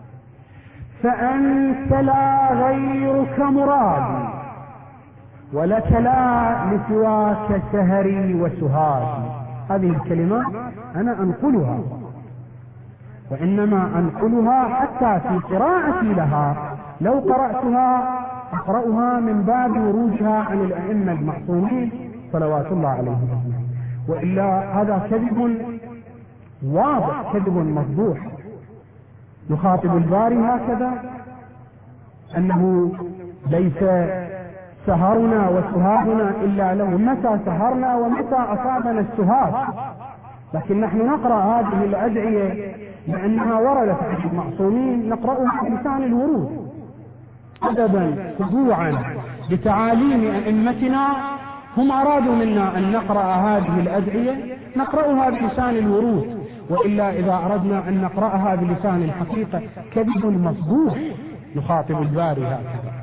فأنت لا غيرك مرادي، ولك لا لسواك سهري وسهادي. هذه الكلمات أنا أنقلها، وإنما أنقلها حتى في قراءتي لها لو قرأتها أقرأها من باب ورودها عن الأئمة المعصومين صلوات الله عليهم، وإلا هذا كذب واضح، كذب مفضوح. نخاطب الباري هكذا أنه ليس سهرنا وسهادنا إلا له، متى سهرنا ومتى أصابنا السهاد؟ لكن نحن نقرأ هذه الأدعية لأنها وردت عن المعصومين، نقرأها بلسان الورود أدبا خضوعا لتعاليم أئمتنا. هم أرادوا منا أن نقرأ هذه الأدعية نقرأها بلسان الورود، وإلا إذا أردنا أن نقرأها بلسان الحقيقة كذب مفضوح. نخاطب الباري هكذا: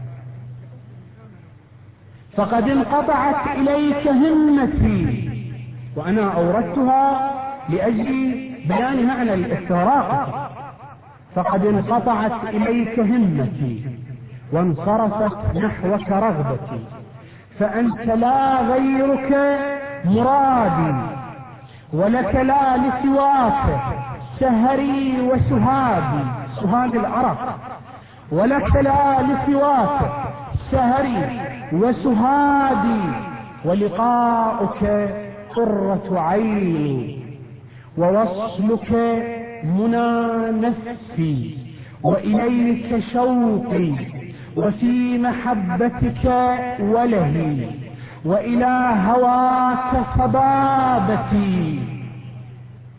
فقد انقطعت إليك همتي، وأنا أوردتها لأجل بيان معنى الاستغراق. فقد انقطعت إليك همتي وانصرفت نحوك رغبتي، فأنت لا غيرك مرادي، ولك لا لسواك سهري وسهادي، سهاد العرق، ولك لا لسواك سهري وسهادي، ولقاؤك قرة عيني، ووصلك منى نفسي، وإليك شوقي، وفي محبتك ولهي، وإلى هواك صبابتي،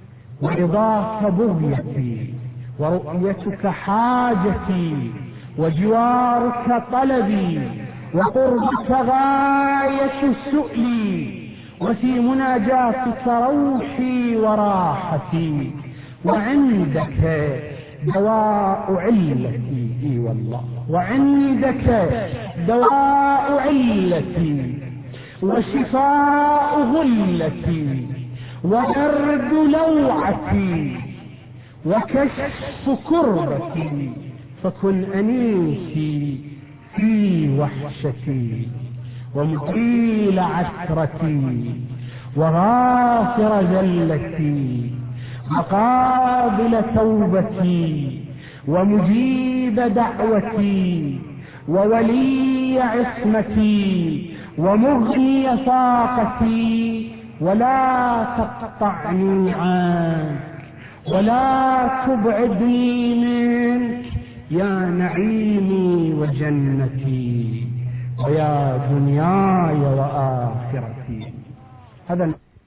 ورضاك بغيتي، ورؤيتك حاجتي، وجوارك طلبي، وقربك غاية سؤلي، وفي مناجاتك روحي وراحتي، وعندك دواء علتي. اي والله، وعندك دواء علتي، وشفاء غلتي، وبرد لوعتي، وكشف كربتي، فكن أنيسي في وحشتي، ومقيل عثرتي، وغافر ذلتي، وقابل توبتي، ومجيب دعوتي، وولي عصمتي، ومغني فاقتي، ولا تقطعني عنك، ولا تبعدني منك، يا نعيمي وجنتي، ويا دنياي وآخرتي. هذا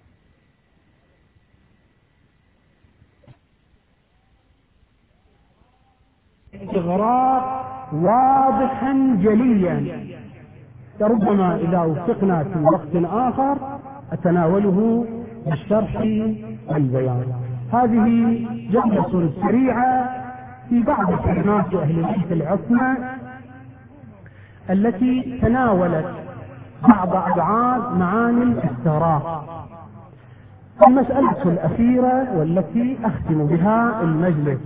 إغراق واضحا جليا، ربما إذا وفقنا في وقت آخر أتناوله بالشرح والبيان. هذه جملة سريعة في بعض كلمات أهل البيت العصمة التي تناولت بعض أبعاد معاني الاستغراق. المسألة الأخيرة والتي أختم بها المجلس،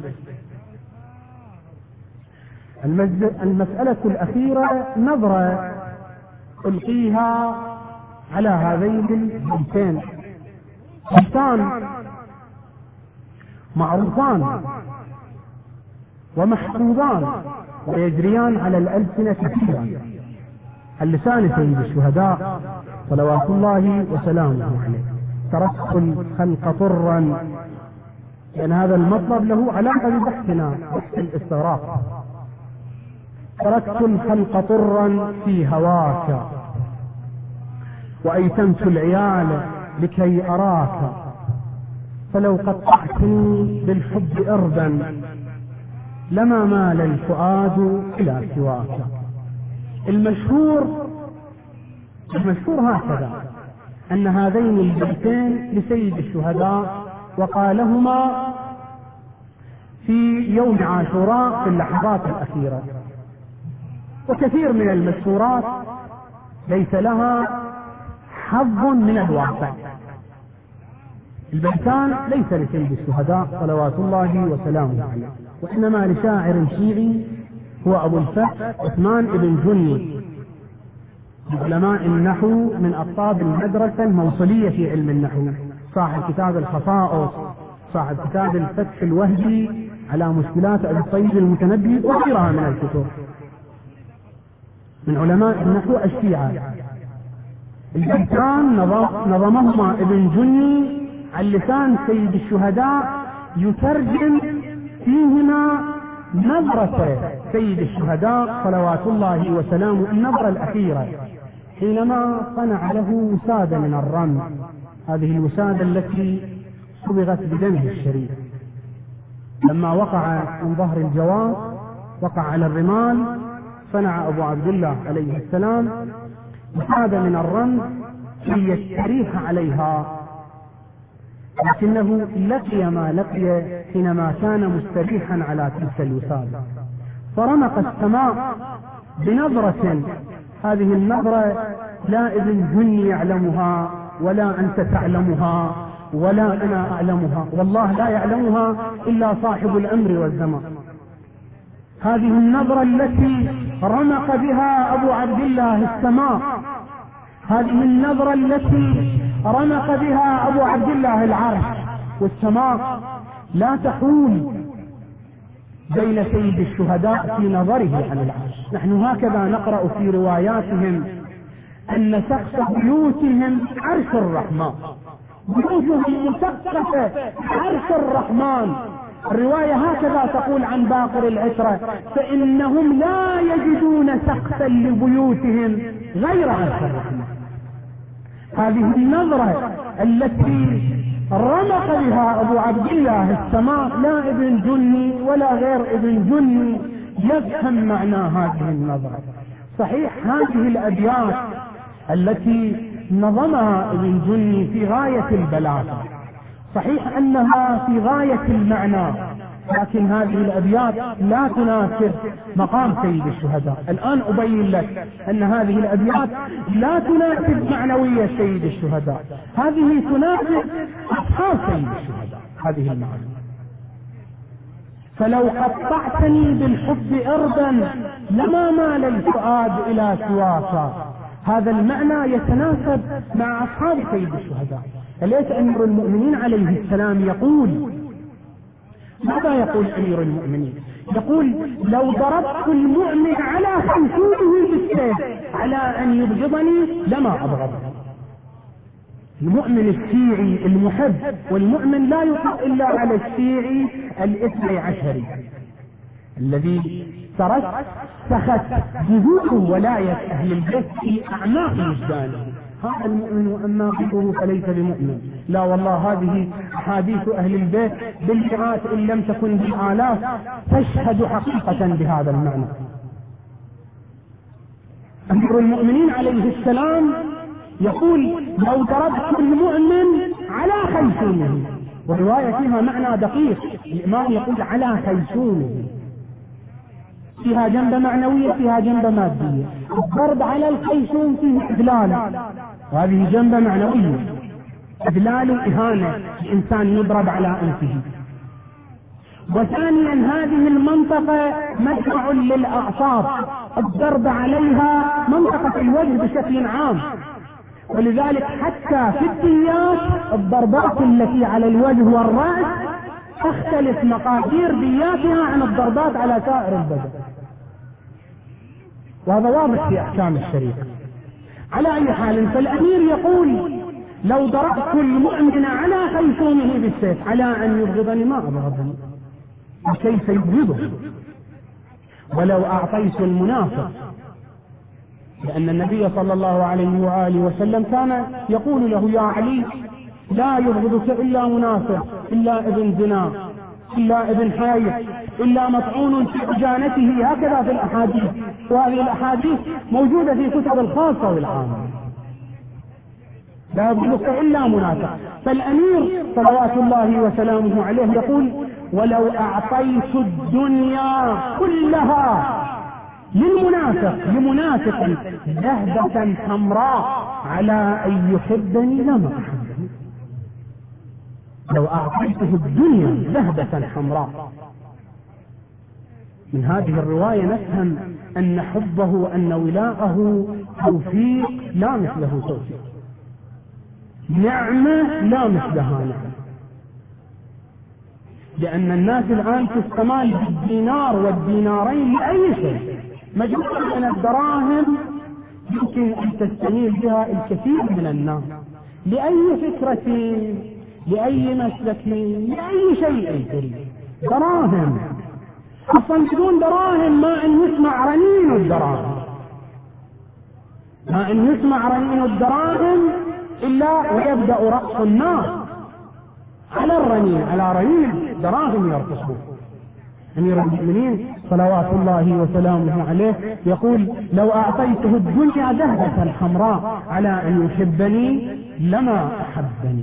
المسألة الأخيرة نظرة ألقيها على هذين البيتين، بيتان معروفان ومحفوظان ويجريان على الألسنة كثيرا، اللسان سيد الشهداء صلوات الله وسلامه عليه. تركت الخلق طرا، لأن هذا المطلب له علاقة ببحثنا، بحث الاستغراق. تركت الخلق طرا في هواك، وأيتمت العيال لكي أراك، فلو قطعتني بالحب إربا لما مال الفؤاد إلى سواك. المشهور المشهور هكذا أن هذين البيتين لسيد الشهداء وقالهما في يوم عاشوراء في اللحظات الأخيرة، وكثير من المشهورات ليس لها حظ من الواقع. البيتان ليس لسيد الشهداء صلوات الله وسلامه عليه، وإنما لشاعر شيعي هو أبو الفتح عثمان بن جني، علماء النحو من أقطاب المدرسة الموصلية في علم النحو، صاحب كتاب الخصائص، صاحب كتاب الفتح الوهجي على مشكلات أبي الطيب المتنبي، وغيرها من الكتب من علماء النحو الشيعة. البيتان نظمهما ابن جني على لسان سيد الشهداء، يترجم فيهما نظرة سيد الشهداء صلوات الله وسلامه، النظرة الأخيرة حينما صنع له وسادة من الرمل، هذه الوسادة التي صبغت بدمه الشريف، لما وقع من ظهر الجواد وقع على الرمال، صنع أبو عبد الله عليه السلام وسادة من الرمل ليستريح عليها، لكنه لقي ما لقي حينما كان مستريحا على تلك الوسادة، فرمق السماء بنظرة، هذه النظرة لا ابن جني يعلمها، ولا أنت تعلمها، ولا أنا أعلمها، والله لا يعلمها إلا صاحب الأمر والزمان. هذه النظرة التي رمق بها أبو عبد الله السماء، هذه النظرة التي رمق بها أبو عبد الله العرش والسماء، لا تحول بين سيد الشهداء في نظره عن العرش. نحن هكذا نقرأ في رواياتهم أن سقف بيوتهم عرش الرحمن، بيوتهم مسقفة عرش الرحمن. الرواية هكذا تقول عن باقر العشرة، فإنهم لا يجدون سقفا لبيوتهم غير عرش الرحمن. هذه النظرة التي رمق بها أبو عبد الله السماء، لا ابن جني ولا غير ابن جني يفهم معنى هذه النظرة. صحيح هذه الأبيات التي نظمها ابن جني في غاية البلاغة، صحيح أنها في غاية المعنى، لكن هذه الأبيات لا تناسب مقام سيد الشهداء. الآن أبين لك أن هذه الأبيات لا تناسب معنوية سيد الشهداء، هذه تناسب أصحاب سيد الشهداء هذه المعنى. فلو قطعتني بالحب أرضا لما مال الفؤاد إلى سواك، هذا المعنى يتناسب مع أصحاب سيد الشهداء. أليس أمير المؤمنين عليه السلام يقول، ماذا يقول أمير المؤمنين؟ يقول لو ضربت المؤمن على خنصره بالسيف على أن يبغضني لما أبغضه. المؤمن الشيعي المحب، والمؤمن لا يطلق إلا على الشيعي الاثني عشري الذي ترسخت جذور ولاية أهل البيت في أعماق وجدانه، هذا المؤمن، وأما غيره فليس بمؤمن. لا والله، هذه أحاديث أهل البيت بالمئات إن لم تكن بالآلاف تشهد حقيقة بهذا المعنى. أمير المؤمنين عليه السلام يقول لو ضربت المؤمن على خيشومه، والرواية فيها معنى دقيق، الإمام يقول على خيشومه، فيها جنبة معنوية فيها جنبة مادية. الضرب على الخيشوم فيه إذلال، وهذه جنبة معنوية، إذلال إهانة، الإنسان يضرب على أنفه. وثانيا هذه المنطقة مدفع للأعصاب، الضرب عليها منطقة الوجه بشكل عام، ولذلك حتى في الديات الضربات التي على الوجه والرأس تختلف مقادير دياتها عن الضربات على سائر البدن، وهذا واضح في أحكام الشريعة. على أي حال، فالأمير يقول لو ضربت المؤمن على خيشومه بالسيف على أن يبغضني ما أبغضني، وكيف يبغضه؟ ولو أعطيت المنافق، لأن النبي صلى الله عليه وآله وسلم كان يقول له يا علي لا يبغضك إلا منافق، إلا ابن زنا، إلا ابن حي، إلا مطعون في حجانته، هكذا في الأحاديث، وهذه الأحاديث موجودة في كتب الخاصة والعامة. لا يبغضك إلا منافق. فالأمير صلوات الله وسلامه عليه يقول ولو أعطيت الدنيا كلها للمنافق لمنافق ذهبة حمراء على أن يحبني لما أحبني. لو أعطيته الدنيا ذهبة حمراء. من هذه الرواية نفهم أن حبه، أن ولاءه توفيق لا مثله توفيق، نعمة لا مثلها نعمة. لأن الناس الآن تستمال بالدينار والدينارين لأي شيء، مجموعة من الدراهم يمكن أن تستميل بها الكثير من الناس لأي فكرة، لأي مسلك، لأي شيء تريد. دراهم أصلا بدون دراهم ما أن يسمع رنين الدراهم، ما أن يسمع رنين الدراهم إلا ويبدأ رقص الناس على الرنين، على رنين دراهم يرقصون. أمير المؤمنين صلوات الله وسلامه عليه يقول لو أعطيته الدنيا ذهبة حمراء على أن يحبني لما أحبني.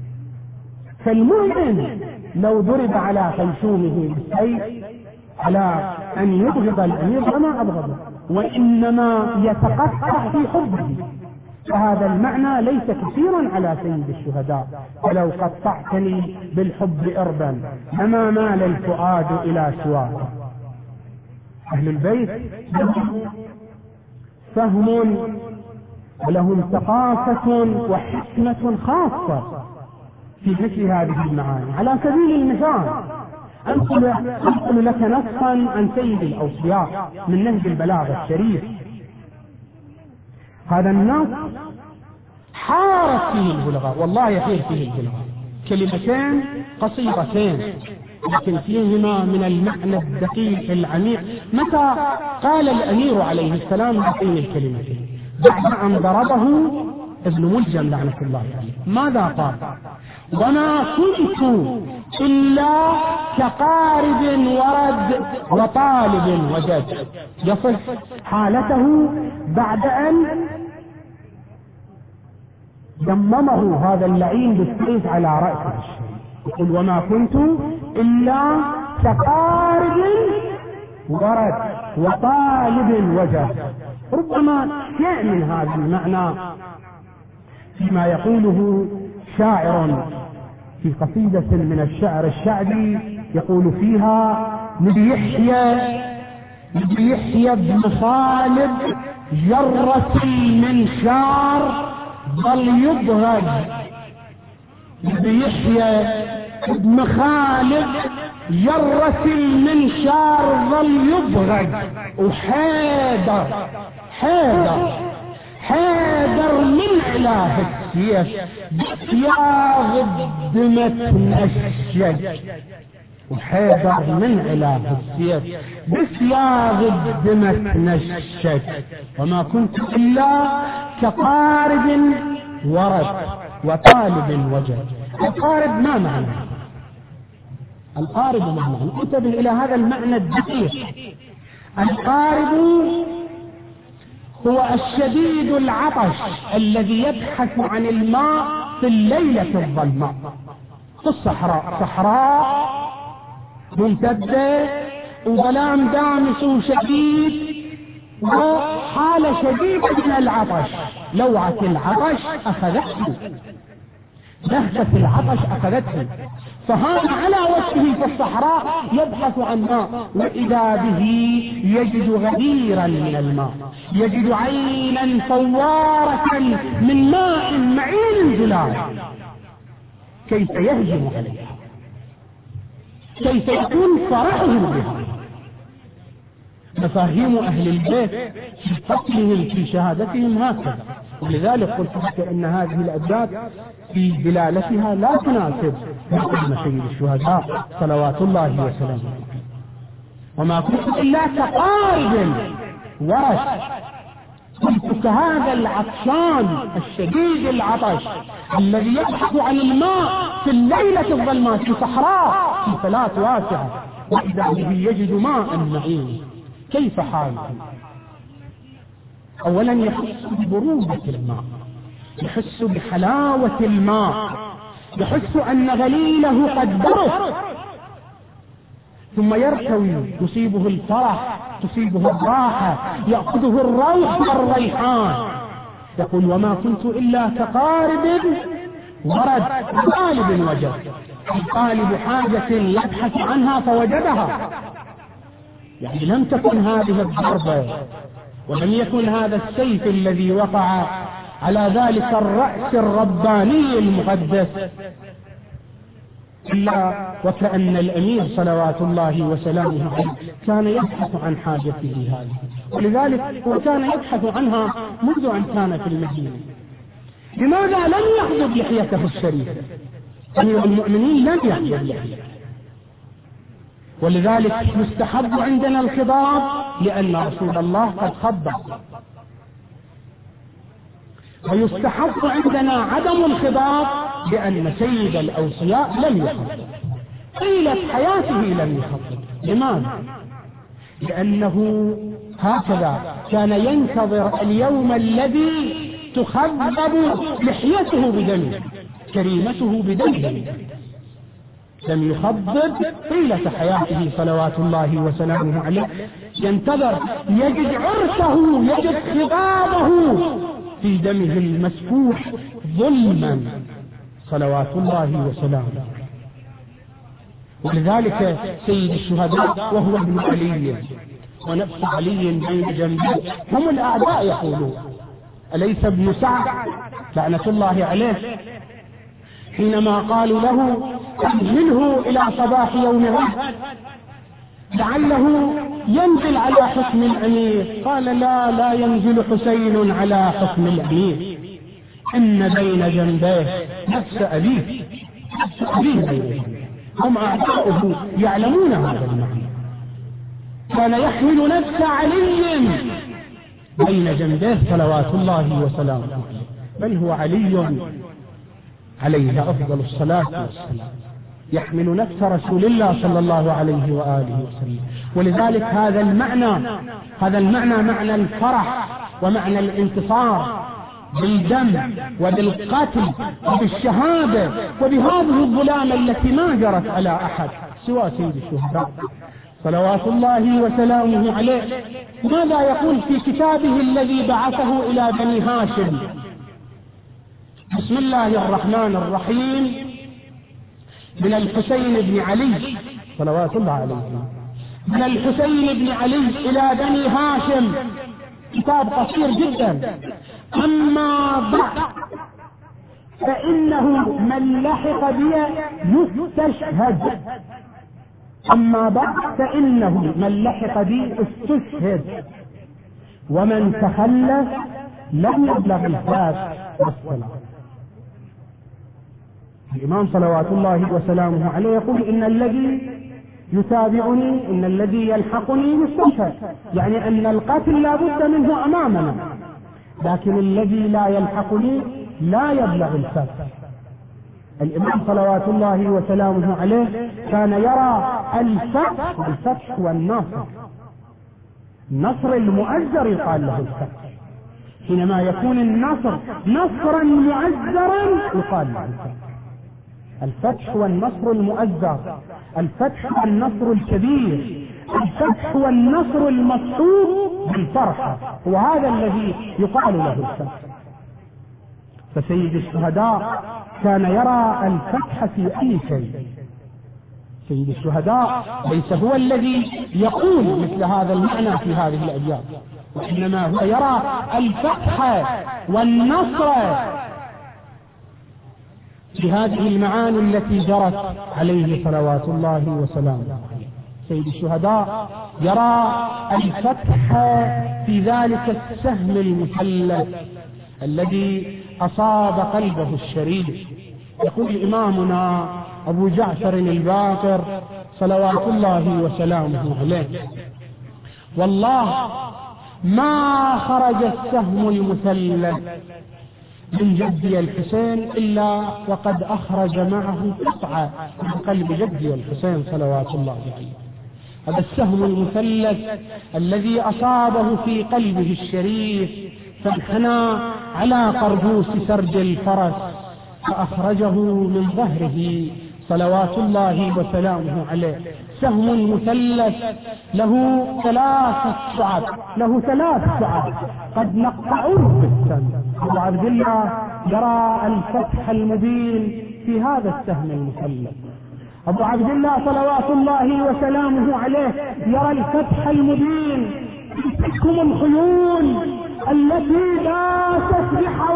فالمؤمن لو ضرب على خيشومه بالسيف على أن يبغض الأمير لما أبغضه، وإنما يتقطع في حبه. فهذا المعنى ليس كثيرا على سيد الشهداء. ولو قطعتني بالحب إربا أما مال الفؤاد إلى سواك. أهل البيت لهم فهم ولهم ثقافة وحكمة خاصة في مثل هذه المعاني. على سبيل المثال أنقل, أنقل لك نصا عن سيد الأوصياء من نهج البلاغة الشريف. هذا النص حارت فيه البلغاء، والله يحير فيه البلغاء، كلمتين قصيرتين لكن فيهما من المعنى الدقيق العميق. متى قال الأمير عليه السلام هاتين الكلمتين؟ بعد أن ضربه ابن ملجم لعنة الله عليه، ماذا قال؟ وما كنت إلا كقارب ورد وطالب وجد. يصف حالته بعد أن دممه هذا اللعين بالسيف على رأسه. يقول وما كنت إلا كقارب ورد وطالب وجد. ربما شيء من هذا المعنى فيما يقوله شاعر في قصيدة من الشعر الشعبي، يقول فيها: نبي يحيى نبي يحيى بن خالد جرة المنشار ظل يبغض. نبي يحيى بن خالد جرة المنشار ظل يبغض. وحيدر حيدر حيدر من إله السيف بسياغ الدمة نشج. وحيدر من إله السيف بسياغ الدمة نشج. وما كنت إلا كقارب ورد وطالب وجد. القارب ما معنى؟ القارب ما معنى؟ انتبه إلى هذا المعنى الدقيق. القارب هو الشديد العطش الذي يبحث عن الماء في الليلة الظلماء في الصحراء، صحراء ممتدة وظلام دامس وشديد وحالة شديدة من العطش. لوعة العطش أخذته، لهفة العطش أخذته، فهذا على وجهه في الصحراء يبحث عن ماء، وإذا به يجد غديرا من الماء، يجد عينا فوارة من ماء معين زلال. كيف يهجم عليها؟ كيف يكون فرحه بها؟ مفاهيم أهل البيت في قتلهم في شهادتهم هكذا. ولذلك قلت لك أن هذه الأبيات في دلالتها لا تناسب مقام سيد الشهداء صلوات الله وسلامه. وما كنت إلا كقارب ورد. كنت كهذا العطشان الشديد العطش الذي يبحث عن الماء في الليلة الظلماء في صحراء في فلات واسعة، وإذا به يجد ماء معين. كيف حاله؟ أولا يحس ببرودة الماء، يحس بحلاوة الماء، يحس أن غليله قد برد، ثم يرتوي، يصيبه الفرح، تصيبه الراحة، يأخذه الروح والريحان. يقول وما كنت إلا كقارب ورد طالب وجد. طالب حاجة يبحث عنها فوجدها. يعني لم تكن هذه الضربة ولم يكن هذا السيف الذي وقع على ذلك الرأس الرباني المقدس إلا وكأن الأمير صلوات الله وسلامه عليه كان يبحث عن حاجته هذه، ولذلك هو كان يبحث عنها منذ أن كان في المدينة. لماذا لم يحضب لحيته الشريفة؟ أمير المؤمنين لم يحضب لحيته، ولذلك يستحب عندنا الخضاب لأن رسول الله قد خضب، ويستحب عندنا عدم الخضاب لأن سيد الأوصياء لم يخضب، طيلة حياته لم يخضب. لماذا؟ لأنه هكذا كان ينتظر اليوم الذي تخضب لحيته بدمه، كريمته بدمه. لم يخضب طيلة حياته صلوات الله وسلامه عليه، ينتظر يجد عرسه، يجد خضابه في دمه المسفوح ظلما صلوات الله وسلامه. ولذلك سيد الشهداء وهو ابن علي ونفس علي بين جنبه هم الأعداء يقولون. أليس ابن سعد لعنة الله عليه حينما قالوا له أجله إلى صباح يوم غد لعله ينزل على حكم الأمير، قال لا لا ينزل حسين على حكم الأمير، إن بين جنبيه نفس أبيه، نفس أبيه. هم أعداؤه يعلمون هذا المعنى. كان يحمل نفس علي بين جنبيه صلوات الله وسلامه عليه، بل هو علي عليه أفضل الصلاة والسلام، يحمل نفس رسول الله صلى الله عليه وآله وسلم. ولذلك هذا المعنى هذا المعنى معنى الفرح ومعنى الانتصار بالدم وبالقتل وبالشهادة وبهذه الظلامة التي ما جرت على أحد سوى سيد الشهداء صلوات الله وسلامه عليه. ماذا يقول في كتابه الذي بعثه إلى بني هاشم؟ بسم الله الرحمن الرحيم. من الحسين بن علي صلوات الله عليه، من الحسين بن علي إلى بني هاشم، كتاب قصير جدا. أما بعد فإنه من لحق بي يستشهد أما بعد فإنه من لحق بي استشهد، ومن تخلف لم يبلغ الفاس والسلام. الإمام صلوات الله وسلامه عليه يقول إن الذي يتابعني إن الذي يلحقني يستشهد، يعني أن القتل لا بد منه أمامنا، لكن الذي لا يلحقني لا يبلغ الفاس. الإمام صلوات الله وسلامه عليه كان يرى الفتح، والفتح والنصر، النصر المؤزر يقال له الفتح. حينما يكون النصر نصرا مؤزرا يقال له الفتح. الفتح والنصر المؤزر، الفتح والنصر الكبير، الفتح والنصر المصحوب بالفرحة، وهذا الذي يقال له الفتح. فسيد الشهداء كان يرى الفتح في أي شيء. سيد الشهداء ليس هو الذي يقول مثل هذا المعنى في هذه الأبيات، وإنما هو يرى الفتح والنصر في هذه المعاني التي جرت عليه صلوات الله وسلامه. سيد الشهداء يرى الفتح في ذلك السهم المثلث الذي أصاب قلبه الشريف. يقول إمامنا أبو جعفر الباقر صلوات الله وسلامه عليه: والله ما خرج السهم المثلث من جدي الحسين إلا وقد أخرج معه قطعة من قلب جدي الحسين صلوات الله عليه. هذا السهم المثلث الذي أصابه في قلبه الشريف فانحنى على قربوس سرج الفرس فأخرجه من ظهره صلوات الله وسلامه عليه. سهم مثلث له ثلاثة شعب، له ثلاث شعب قد نقطعوه بالسم. أبو عبد الله يرى الفتح المبين في هذا السهم المثلث. أبو عبد الله صلوات الله وسلامه عليه يرى الفتح المبين في تلكم الخيول التي داست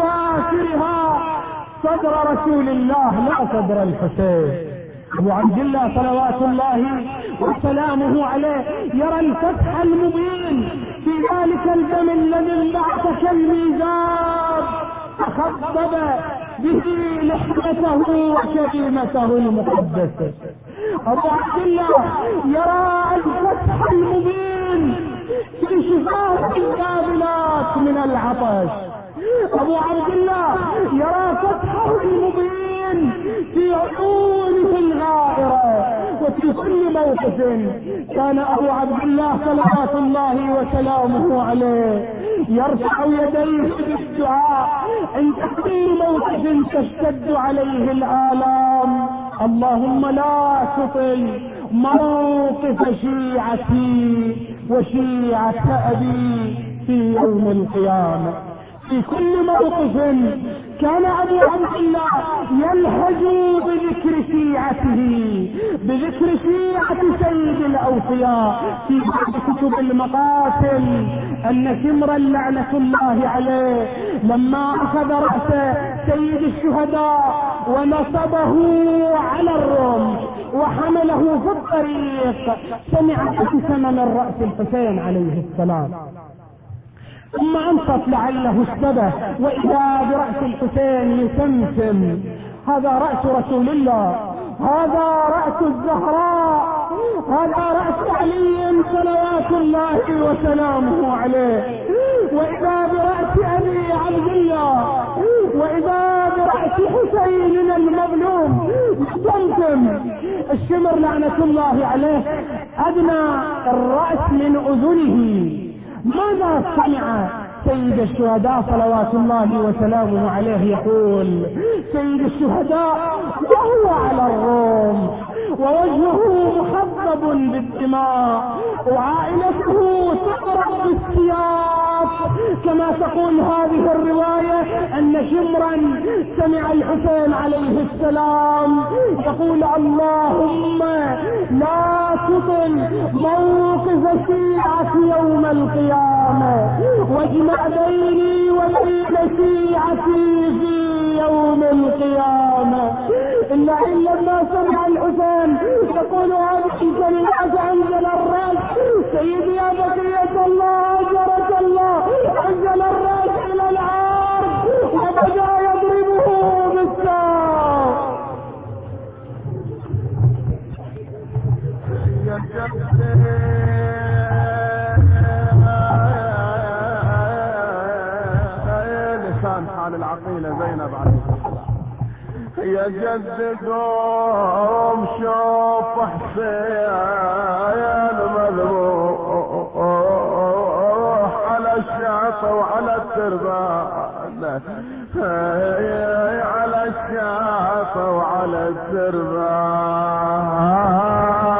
بحوافرها صدر رسول الله لا صدر الحسين. أبو عبد الله صلوات الله وسلامه عليه يرى الفتح المبين في ذلك الدم الذي انبعث كالميزاب فخضب به لحيته وشتيمته المقدسة. أبو عبد الله يرى الفتح المبين في شفاه الكابلات من العطش. أبو عبد الله يرى فتحه المبين في عيونه الغائرة. وفي كل موقف كان أبو عبد الله صلوات الله وسلامه عليه يرفع يديه بالدعاء عند كل موقف تشتد عليه الآلام: اللهم لا تطل موقف شيعتي وشيعة أبي في يوم القيامة. في كل موقف كان أبو عبد الله يلهج بذكر شيعته، بذكر شيعة سيد الأوصياء. في بعض كتب المقاتل أن سمرا لعنة الله عليه لما أخذ رأس سيد الشهداء ونصبه على الرمح وحمله في الطريق سمع أنسم من رأس الحسين عليه السلام، ثم أنصت لعله اشتبه وإذا برأس الحسين يسمسم: هذا رأس رسول الله، هذا رأس الزهراء، هذا رأس علي صلوات الله وسلامه عليه. وإذا برأس أبي عبد الله وإذا برأس حسين المظلوم يتمتم الشمر لعنة الله عليه أدنى الرأس من أذنه. ماذا سمع سيد الشهداء صلوات الله وسلامه عليه يقول؟ سيد الشهداء وهو على الروم ووجهه محبب بالدماء وعائلته تقرأ بالسياف، كما تقول هذه الرواية أن شمرا سمع الحسين عليه السلام يقول: اللهم لا تطل موقف شيعة يوم القيامة واجمع بيني وبين شيعتي في يوم القيامة. إلا إن لما سمع الحسين يقول هذه الكلمات أنزل الرأس: سيدي يا بقية الله أجرك الله، أنزل الرأس إلى الأرض وبدأ يضربه بالساق. لسان حال العقيلة زينب عليه السلام: يا جد قوم شوف حسين مذبوح على الشاطئ وعلى التربان، على الشاطئ وعلى التربان.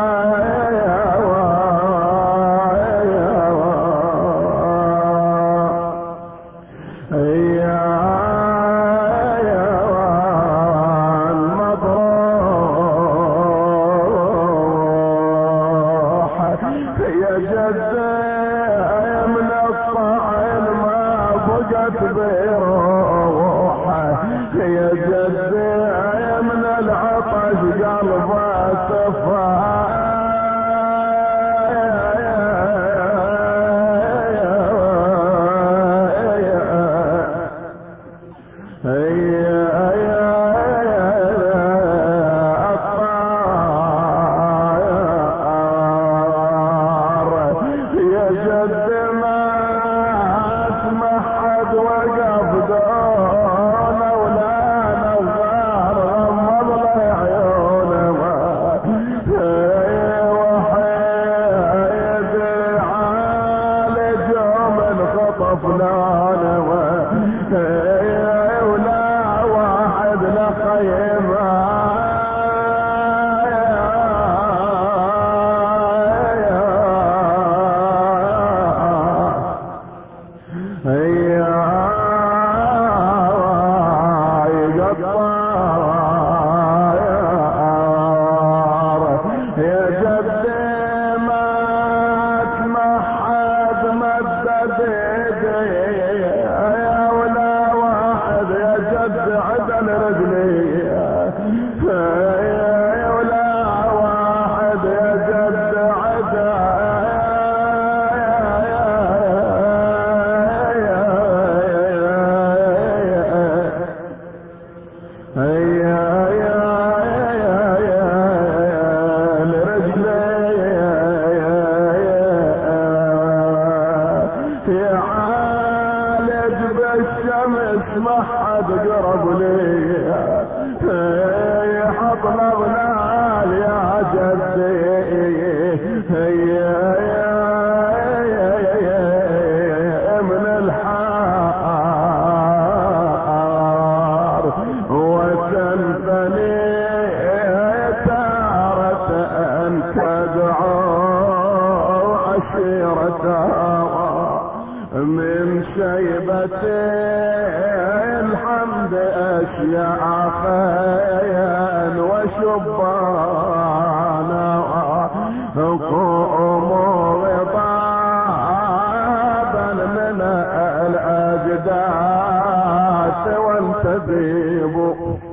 من شيبة الحمد أشياء خيال وشبانا قوموا غضابا من الأجداث وانتدبوا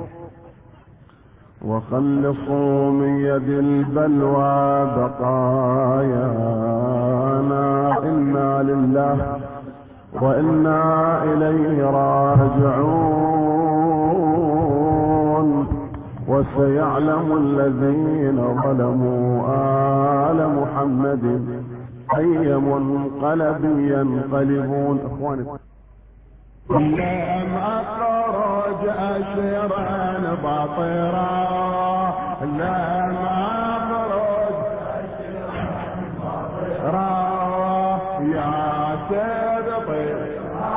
وخلصوا من يد البلوى بقايانا. إنا لله وإنا إليه راجعون. وسيعلم الذين ظلموا آل محمد أي منقلب ينقلبون. أخواني اخرج اشرا باطرا لم اخرج را يا سبطي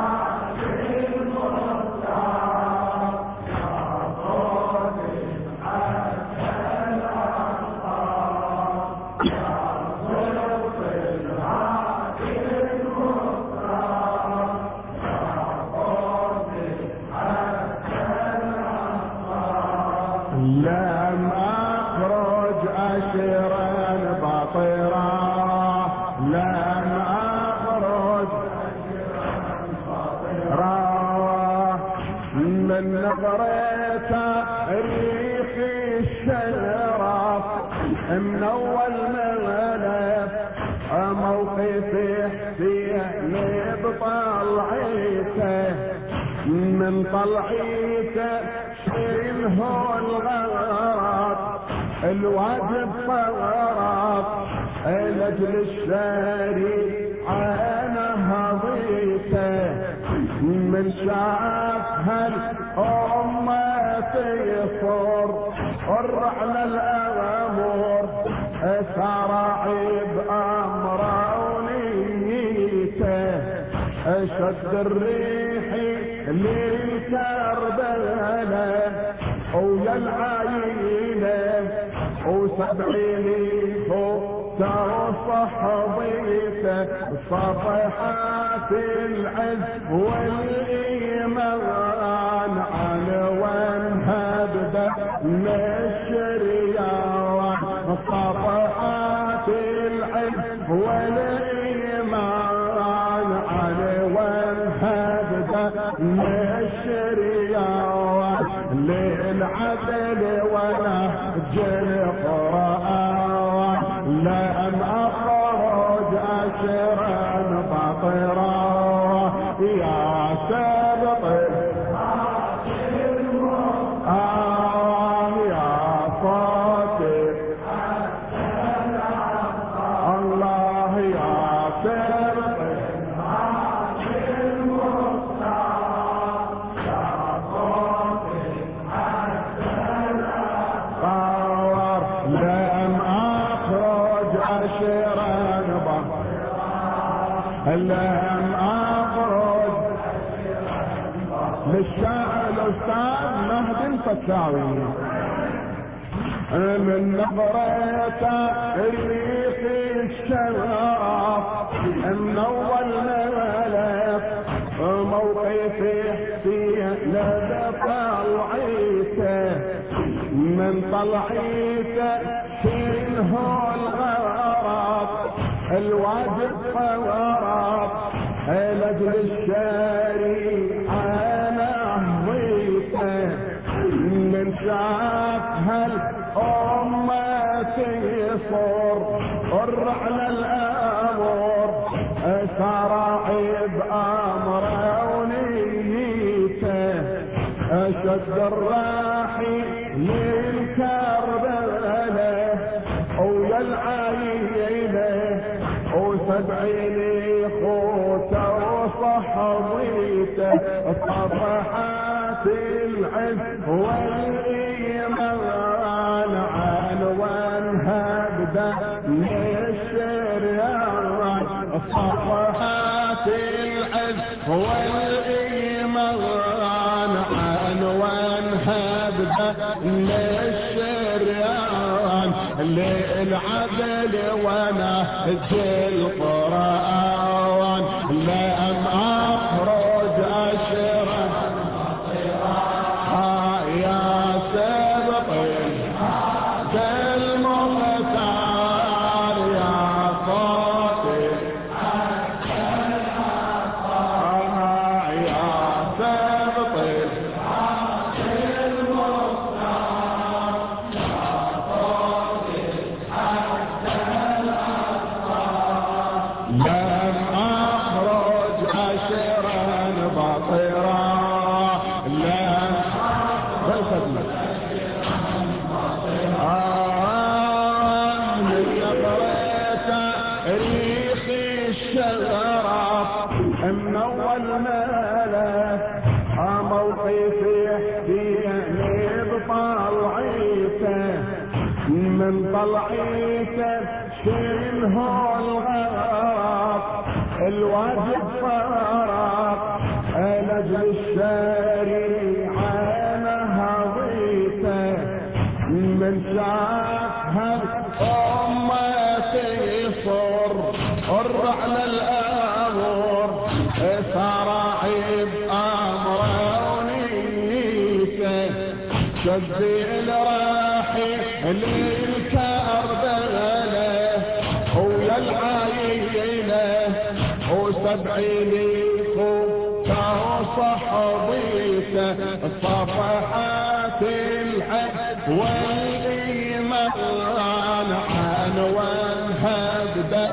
لم اخرج اشرا باطرا لم اخرج را من نظرة ريح الشرف من اول ملف موقفي حسين بطلعيته من طلعيته شيله الغرض الواجب صغرت لاجل الشريعة انا هضيته من شاف هالأمة تيصر الرحلة الأمور سراعي بأمره ونيته شد الريح للكربلة ويا العينة وسبعين فوق صحبيته صفحات العز والإيمان عنوانها بدأ نشر يا صفحات العز والإيمان عنوانها بدأ نشر يا للعدل ونهج القرآن لم أخرج أشرا باطرا يا سبط آه يا صادق الله يا سبط لم اخرج للشاعر الاستاذ مهدي الفتاوي من نظرة ريح الشرف من اول ملف موقفي حسين بطلعيته من طلعيته شيله الغرض الواجب صغرت لاجل الشريعة نهضيته من شاف هالأمة تيصر الرحلة الأمور سراعي بأمره ونيته شد الراحي للكربلة ويا العينة وسبعين خوته وصحبيته صفحات العز والإيمان عنوانها بدأ نشر صفحات العز والإيمان عنوانها بدأ نشر للعدل ونهج القرآن لم أخرج أشرا يا سبط المختار يا صادق يا سبط لم أخرج أشرا باطرا لم آه من نظرة ريح الشرف من أول ملف موقفي من طلعيته شنه الغرق الواجب فرق لأجل الشريعة نهضيته من شافها أمتي صر قر على الأمر صار عيب أمر ونيته شدي الراحي للكربلة ويا العاينة وسبعيني فوق صحبيته صفحات الحق والإيمان عنوانها بدأ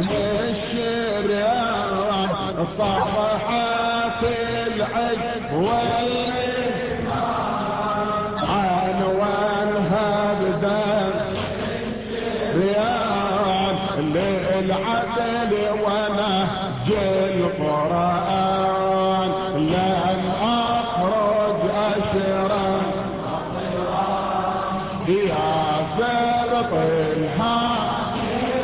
الشريعة صفحات الحق والإيمان عنوانها بدأ الشريعة للعدل ونهج القرآن لن أخرج أشرا يا سبط الحق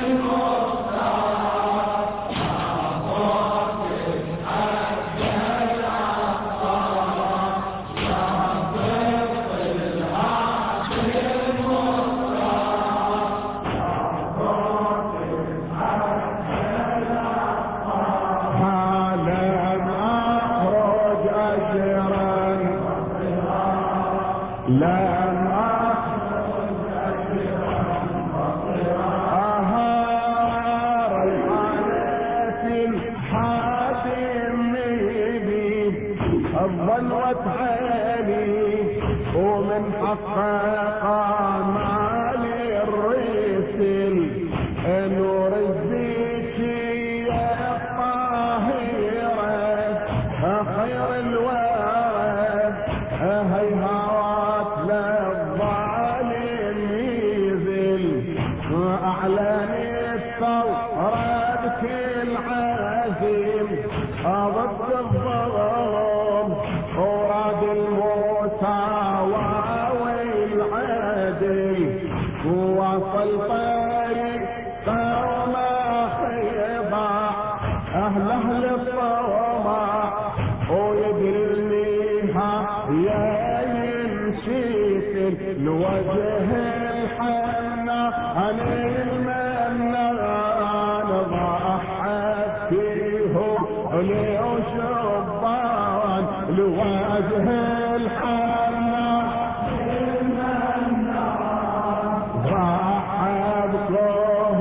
لن أخرج أهار الحالات الحاتم بي الظن وتعالي ومن حقق مال الرسل نور الزيتية الطاهرة خير الورد هيهات للظالم يزل أعلن الثورة بكل عزيم ضد الظلم وراد المساواة والعدل وصل طريق قوم خيبة أهل أهل الطمع ويدريها يا ينشيك الوجه الحنى عن المنان ضحت فيه لشبان الوجه الحنى ضحت له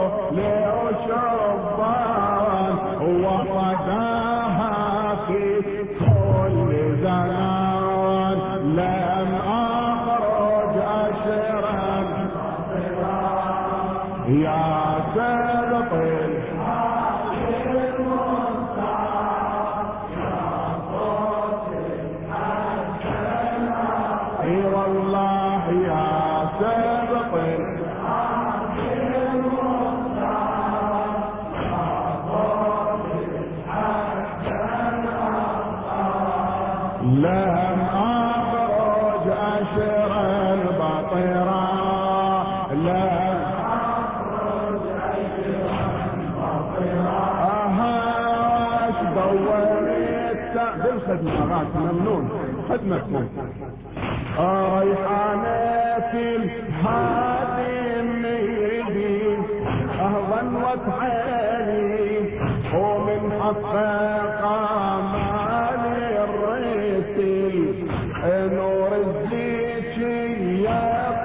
لشبان وفداها في كل زمان لم أخرج أشرا يا سبط الحق اي والله يا سبط الحق لم أخرج أشرا بطيرا لم أخرج أشرا بطيرا أهاش دورت بالخدمة أغاث ممنون خدمتكم ريحانة الهادي النيدي أهضا وتعالي ومن حقق مال الرسل نور الزيتية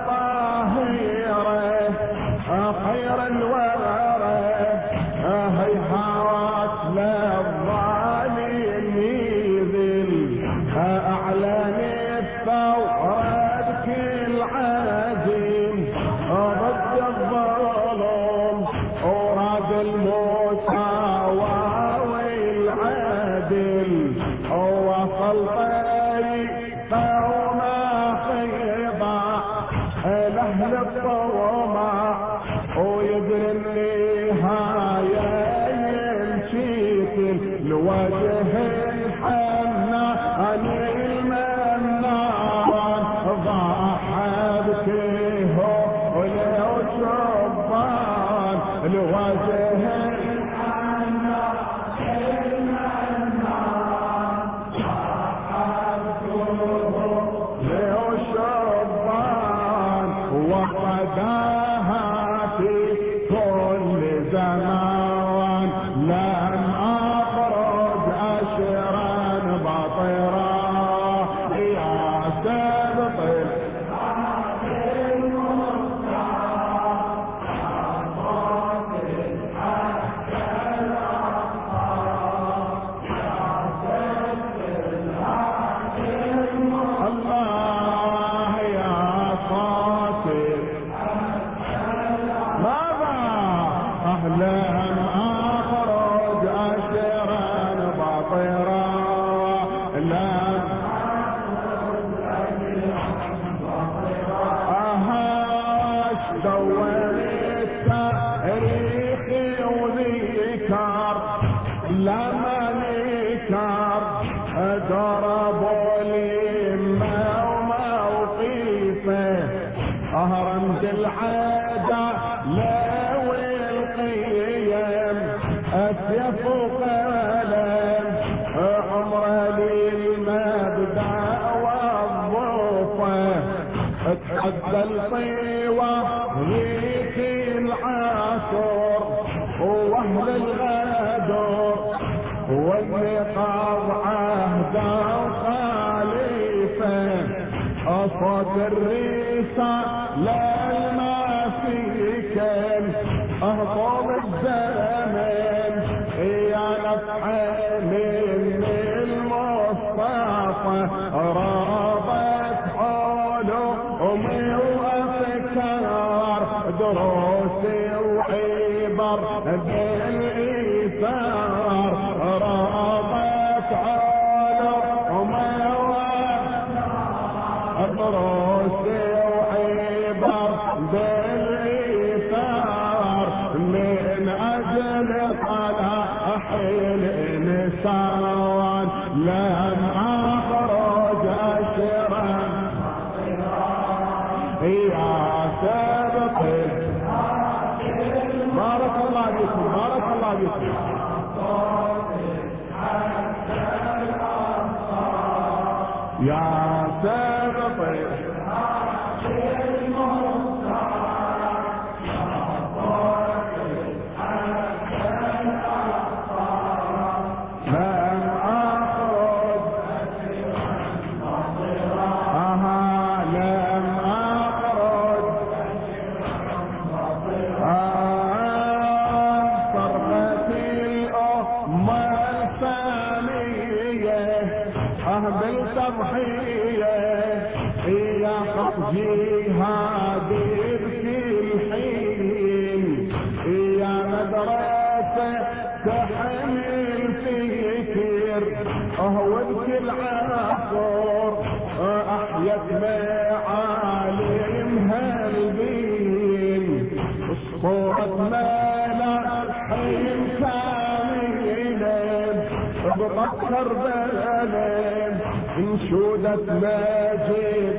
الطاهرة خير الورى هيهات للظالم يذل أعلن الثورة بكل عزيم ضد الظلم وراد المساواة والعدل وصل طريق قوم خيبة لأهل الطمع ويدري النهاية يمشيك الوجه الحنى عن المنان ضحى بكيه ولو نكر ضربوا اليمة وموقفه رمز العادة لو القيم أسيف وقلم عمره للمبدأ والظفة اتحدى الطيوة ريح العصر واهل الغدر والنقاض عهدا خليفة اصوات الريسة لما فيكن اهطل الزمن يا نفحة من المصطفى رابط حلومي وافكار دروسي وعبر بالايثار رابط حلومي دروسي وعبر بالايثار من اجل صلاح الانسان لم اخرج اشرا يا سابق بارك الله بكم بارك الله بكم يا سابق بالتضحية يا جهاد بكل حين يا مدرسة تحمل فكر هو بكل عصر احيت معالمها البين صورة ملاحم كاملة بطكر بلد انشودت ماجد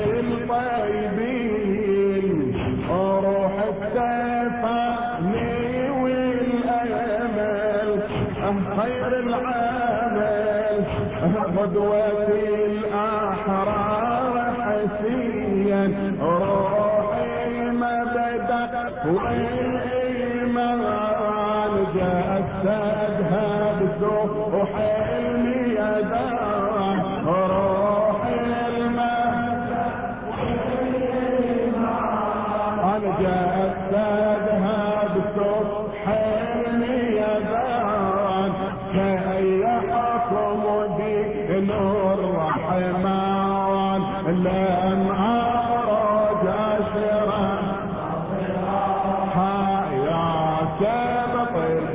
للطيبين روح التفاني والامل خير العمل قدوة الاحرار حسيا روحي مبدأ والايمان جسدها بسوح الميدان روحي المبدأ جسدها بسوح الميدان فأيحكم دين الرحمن لم أخرج أشرا يا سابق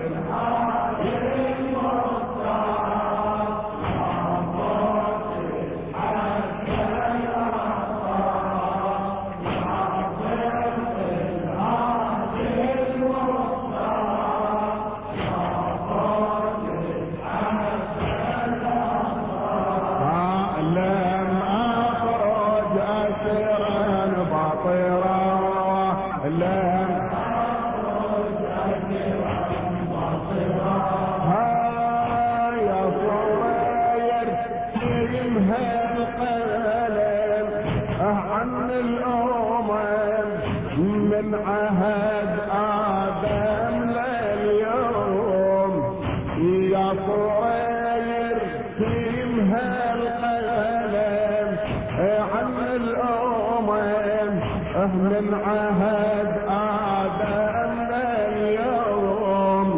من عهد آدم لليوم يا صغير فيمها القلم عن الأمم من عهد آدم لليوم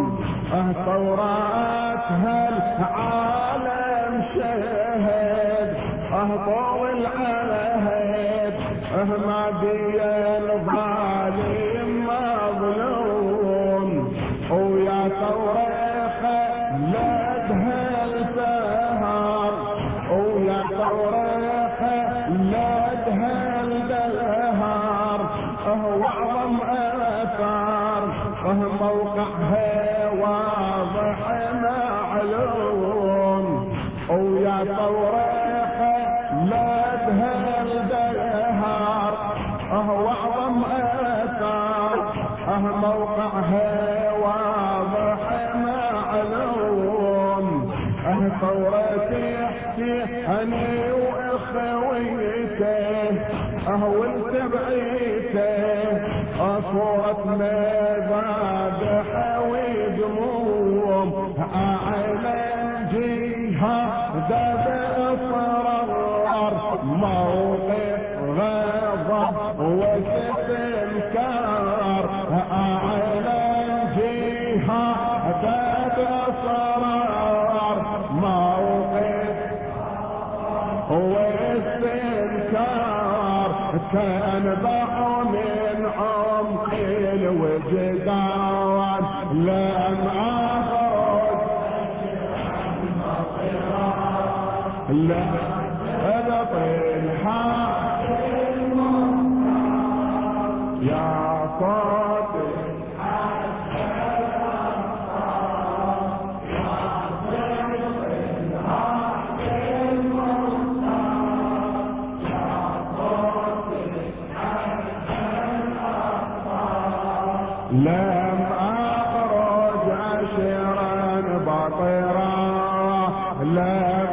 ثوراتها العالم شهد طول العهد ما بي الظالم مظلوم ويا ثورة خلدها السهر ويا ثورة خلدها الدهر واعظم اثار موقعها واضح معلوم ويا طوريخة لدها الدهار اه واعظم اثار اه موقعها واضح معلوم اه ثورتي هني واخويته اه وانت بعيته اه صورة مذابح ودموم اعلن جيها ذات اصرار موقف غضب واستنكار اعلن جيها ذات اصرار موقف واستنكار تنبع من عمق الوجدان لم اخرج لا ابطل حق يا صادق لم اخرج عشرا باطرا لم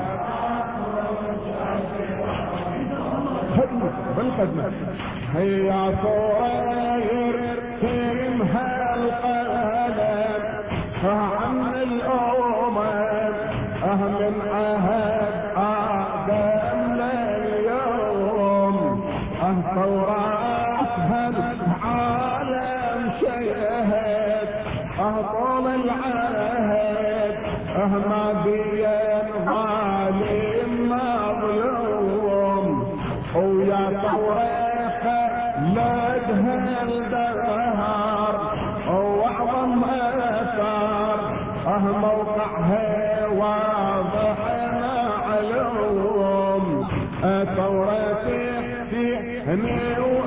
بالخدمة هي صغير تمها القلم عن الامم من عهد ادم لليوم ثوراتها العالم شيهد طول العهد ما بين ظالم مظلوم ويا طوريخة لدها الدهار واعظم اثار موقعها واضح معلوم ثورتي هني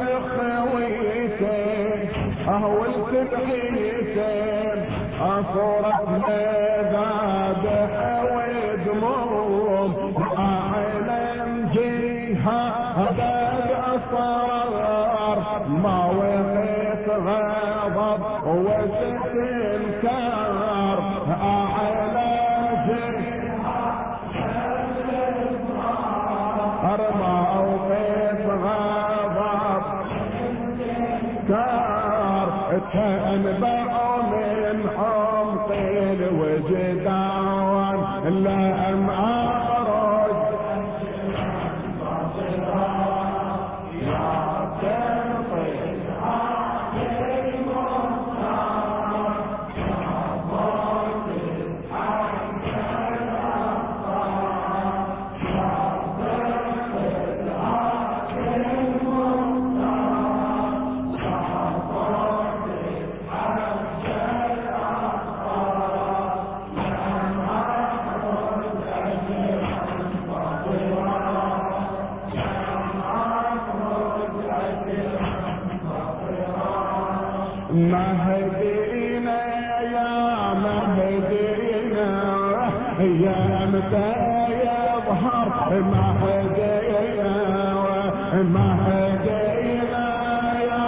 واخويته والتبعيته صورة مذابح ودموم اعلن جيها ذات اصرار ما وقف غضب واستنكار اعلن جيها ما وقف غضب كار تنبع من عمق الوجدان لم اخرج مهدينا يا مهدينا يا متى يظهر مهدينا مهدينا يا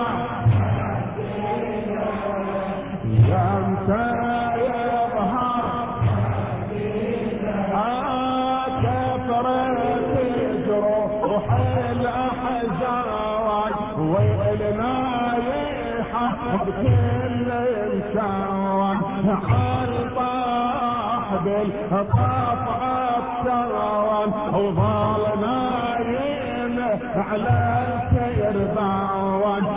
يا متى يظهر كثرة جروح الاحزان ويلنا بكل انسان الطاح بالقطع الثوان وظلنا على السيربان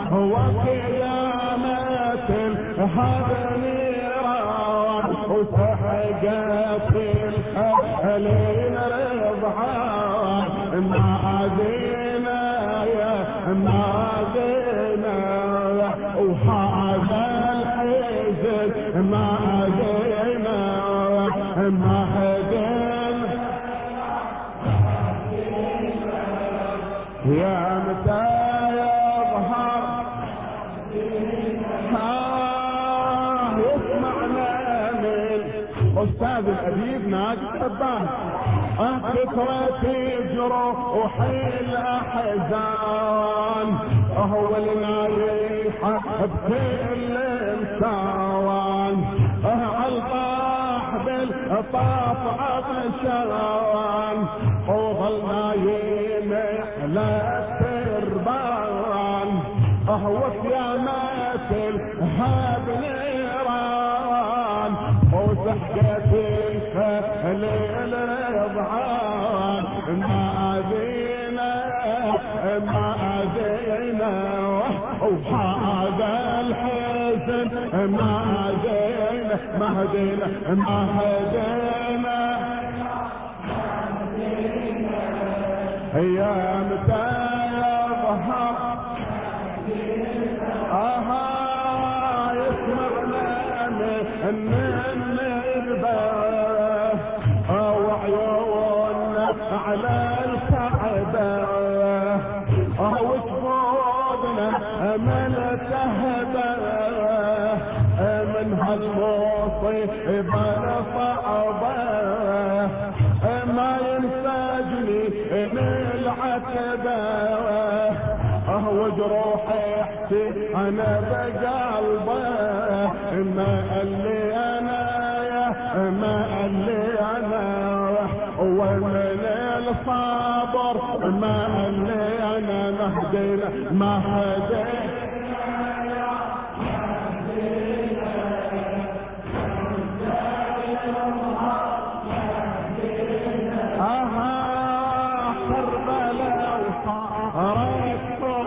وقيامة هذا نيران وسحقت الاهلين رضعان نادينا يا نادينا وهذا الحزن ما هدينا ما هدينا يا متى يظهر يسمعنا من استاذ الاديب ناجي الطبان فكرتي جروح الأحزان هو النايحة بكل انسان عالطاح بالطاف عطشان وظل نايم على التربان اهوت يا ماتل هاب نيران وسحقت الفهل الرضعان ما أذينا ما أذينا وهذا الحزن ما أذينا ما هدينا ما هدينا يا متى يظهر اها يسمعنا من النذبه وعيوننا على الكعبه وجفودنا من تهبه من هالمصيبه صعبه ما ينسجني من العتبه وجروحي احكي انا بقلبه ما قال لي انا يا ما قال لي انا ومن الصبر ما قال لي انا مهدينا ما هدينا اها كربلاء وصارت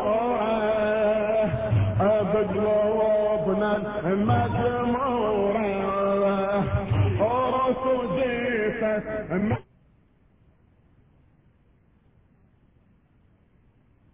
بقلوبنا مجمورة ورسو جيفت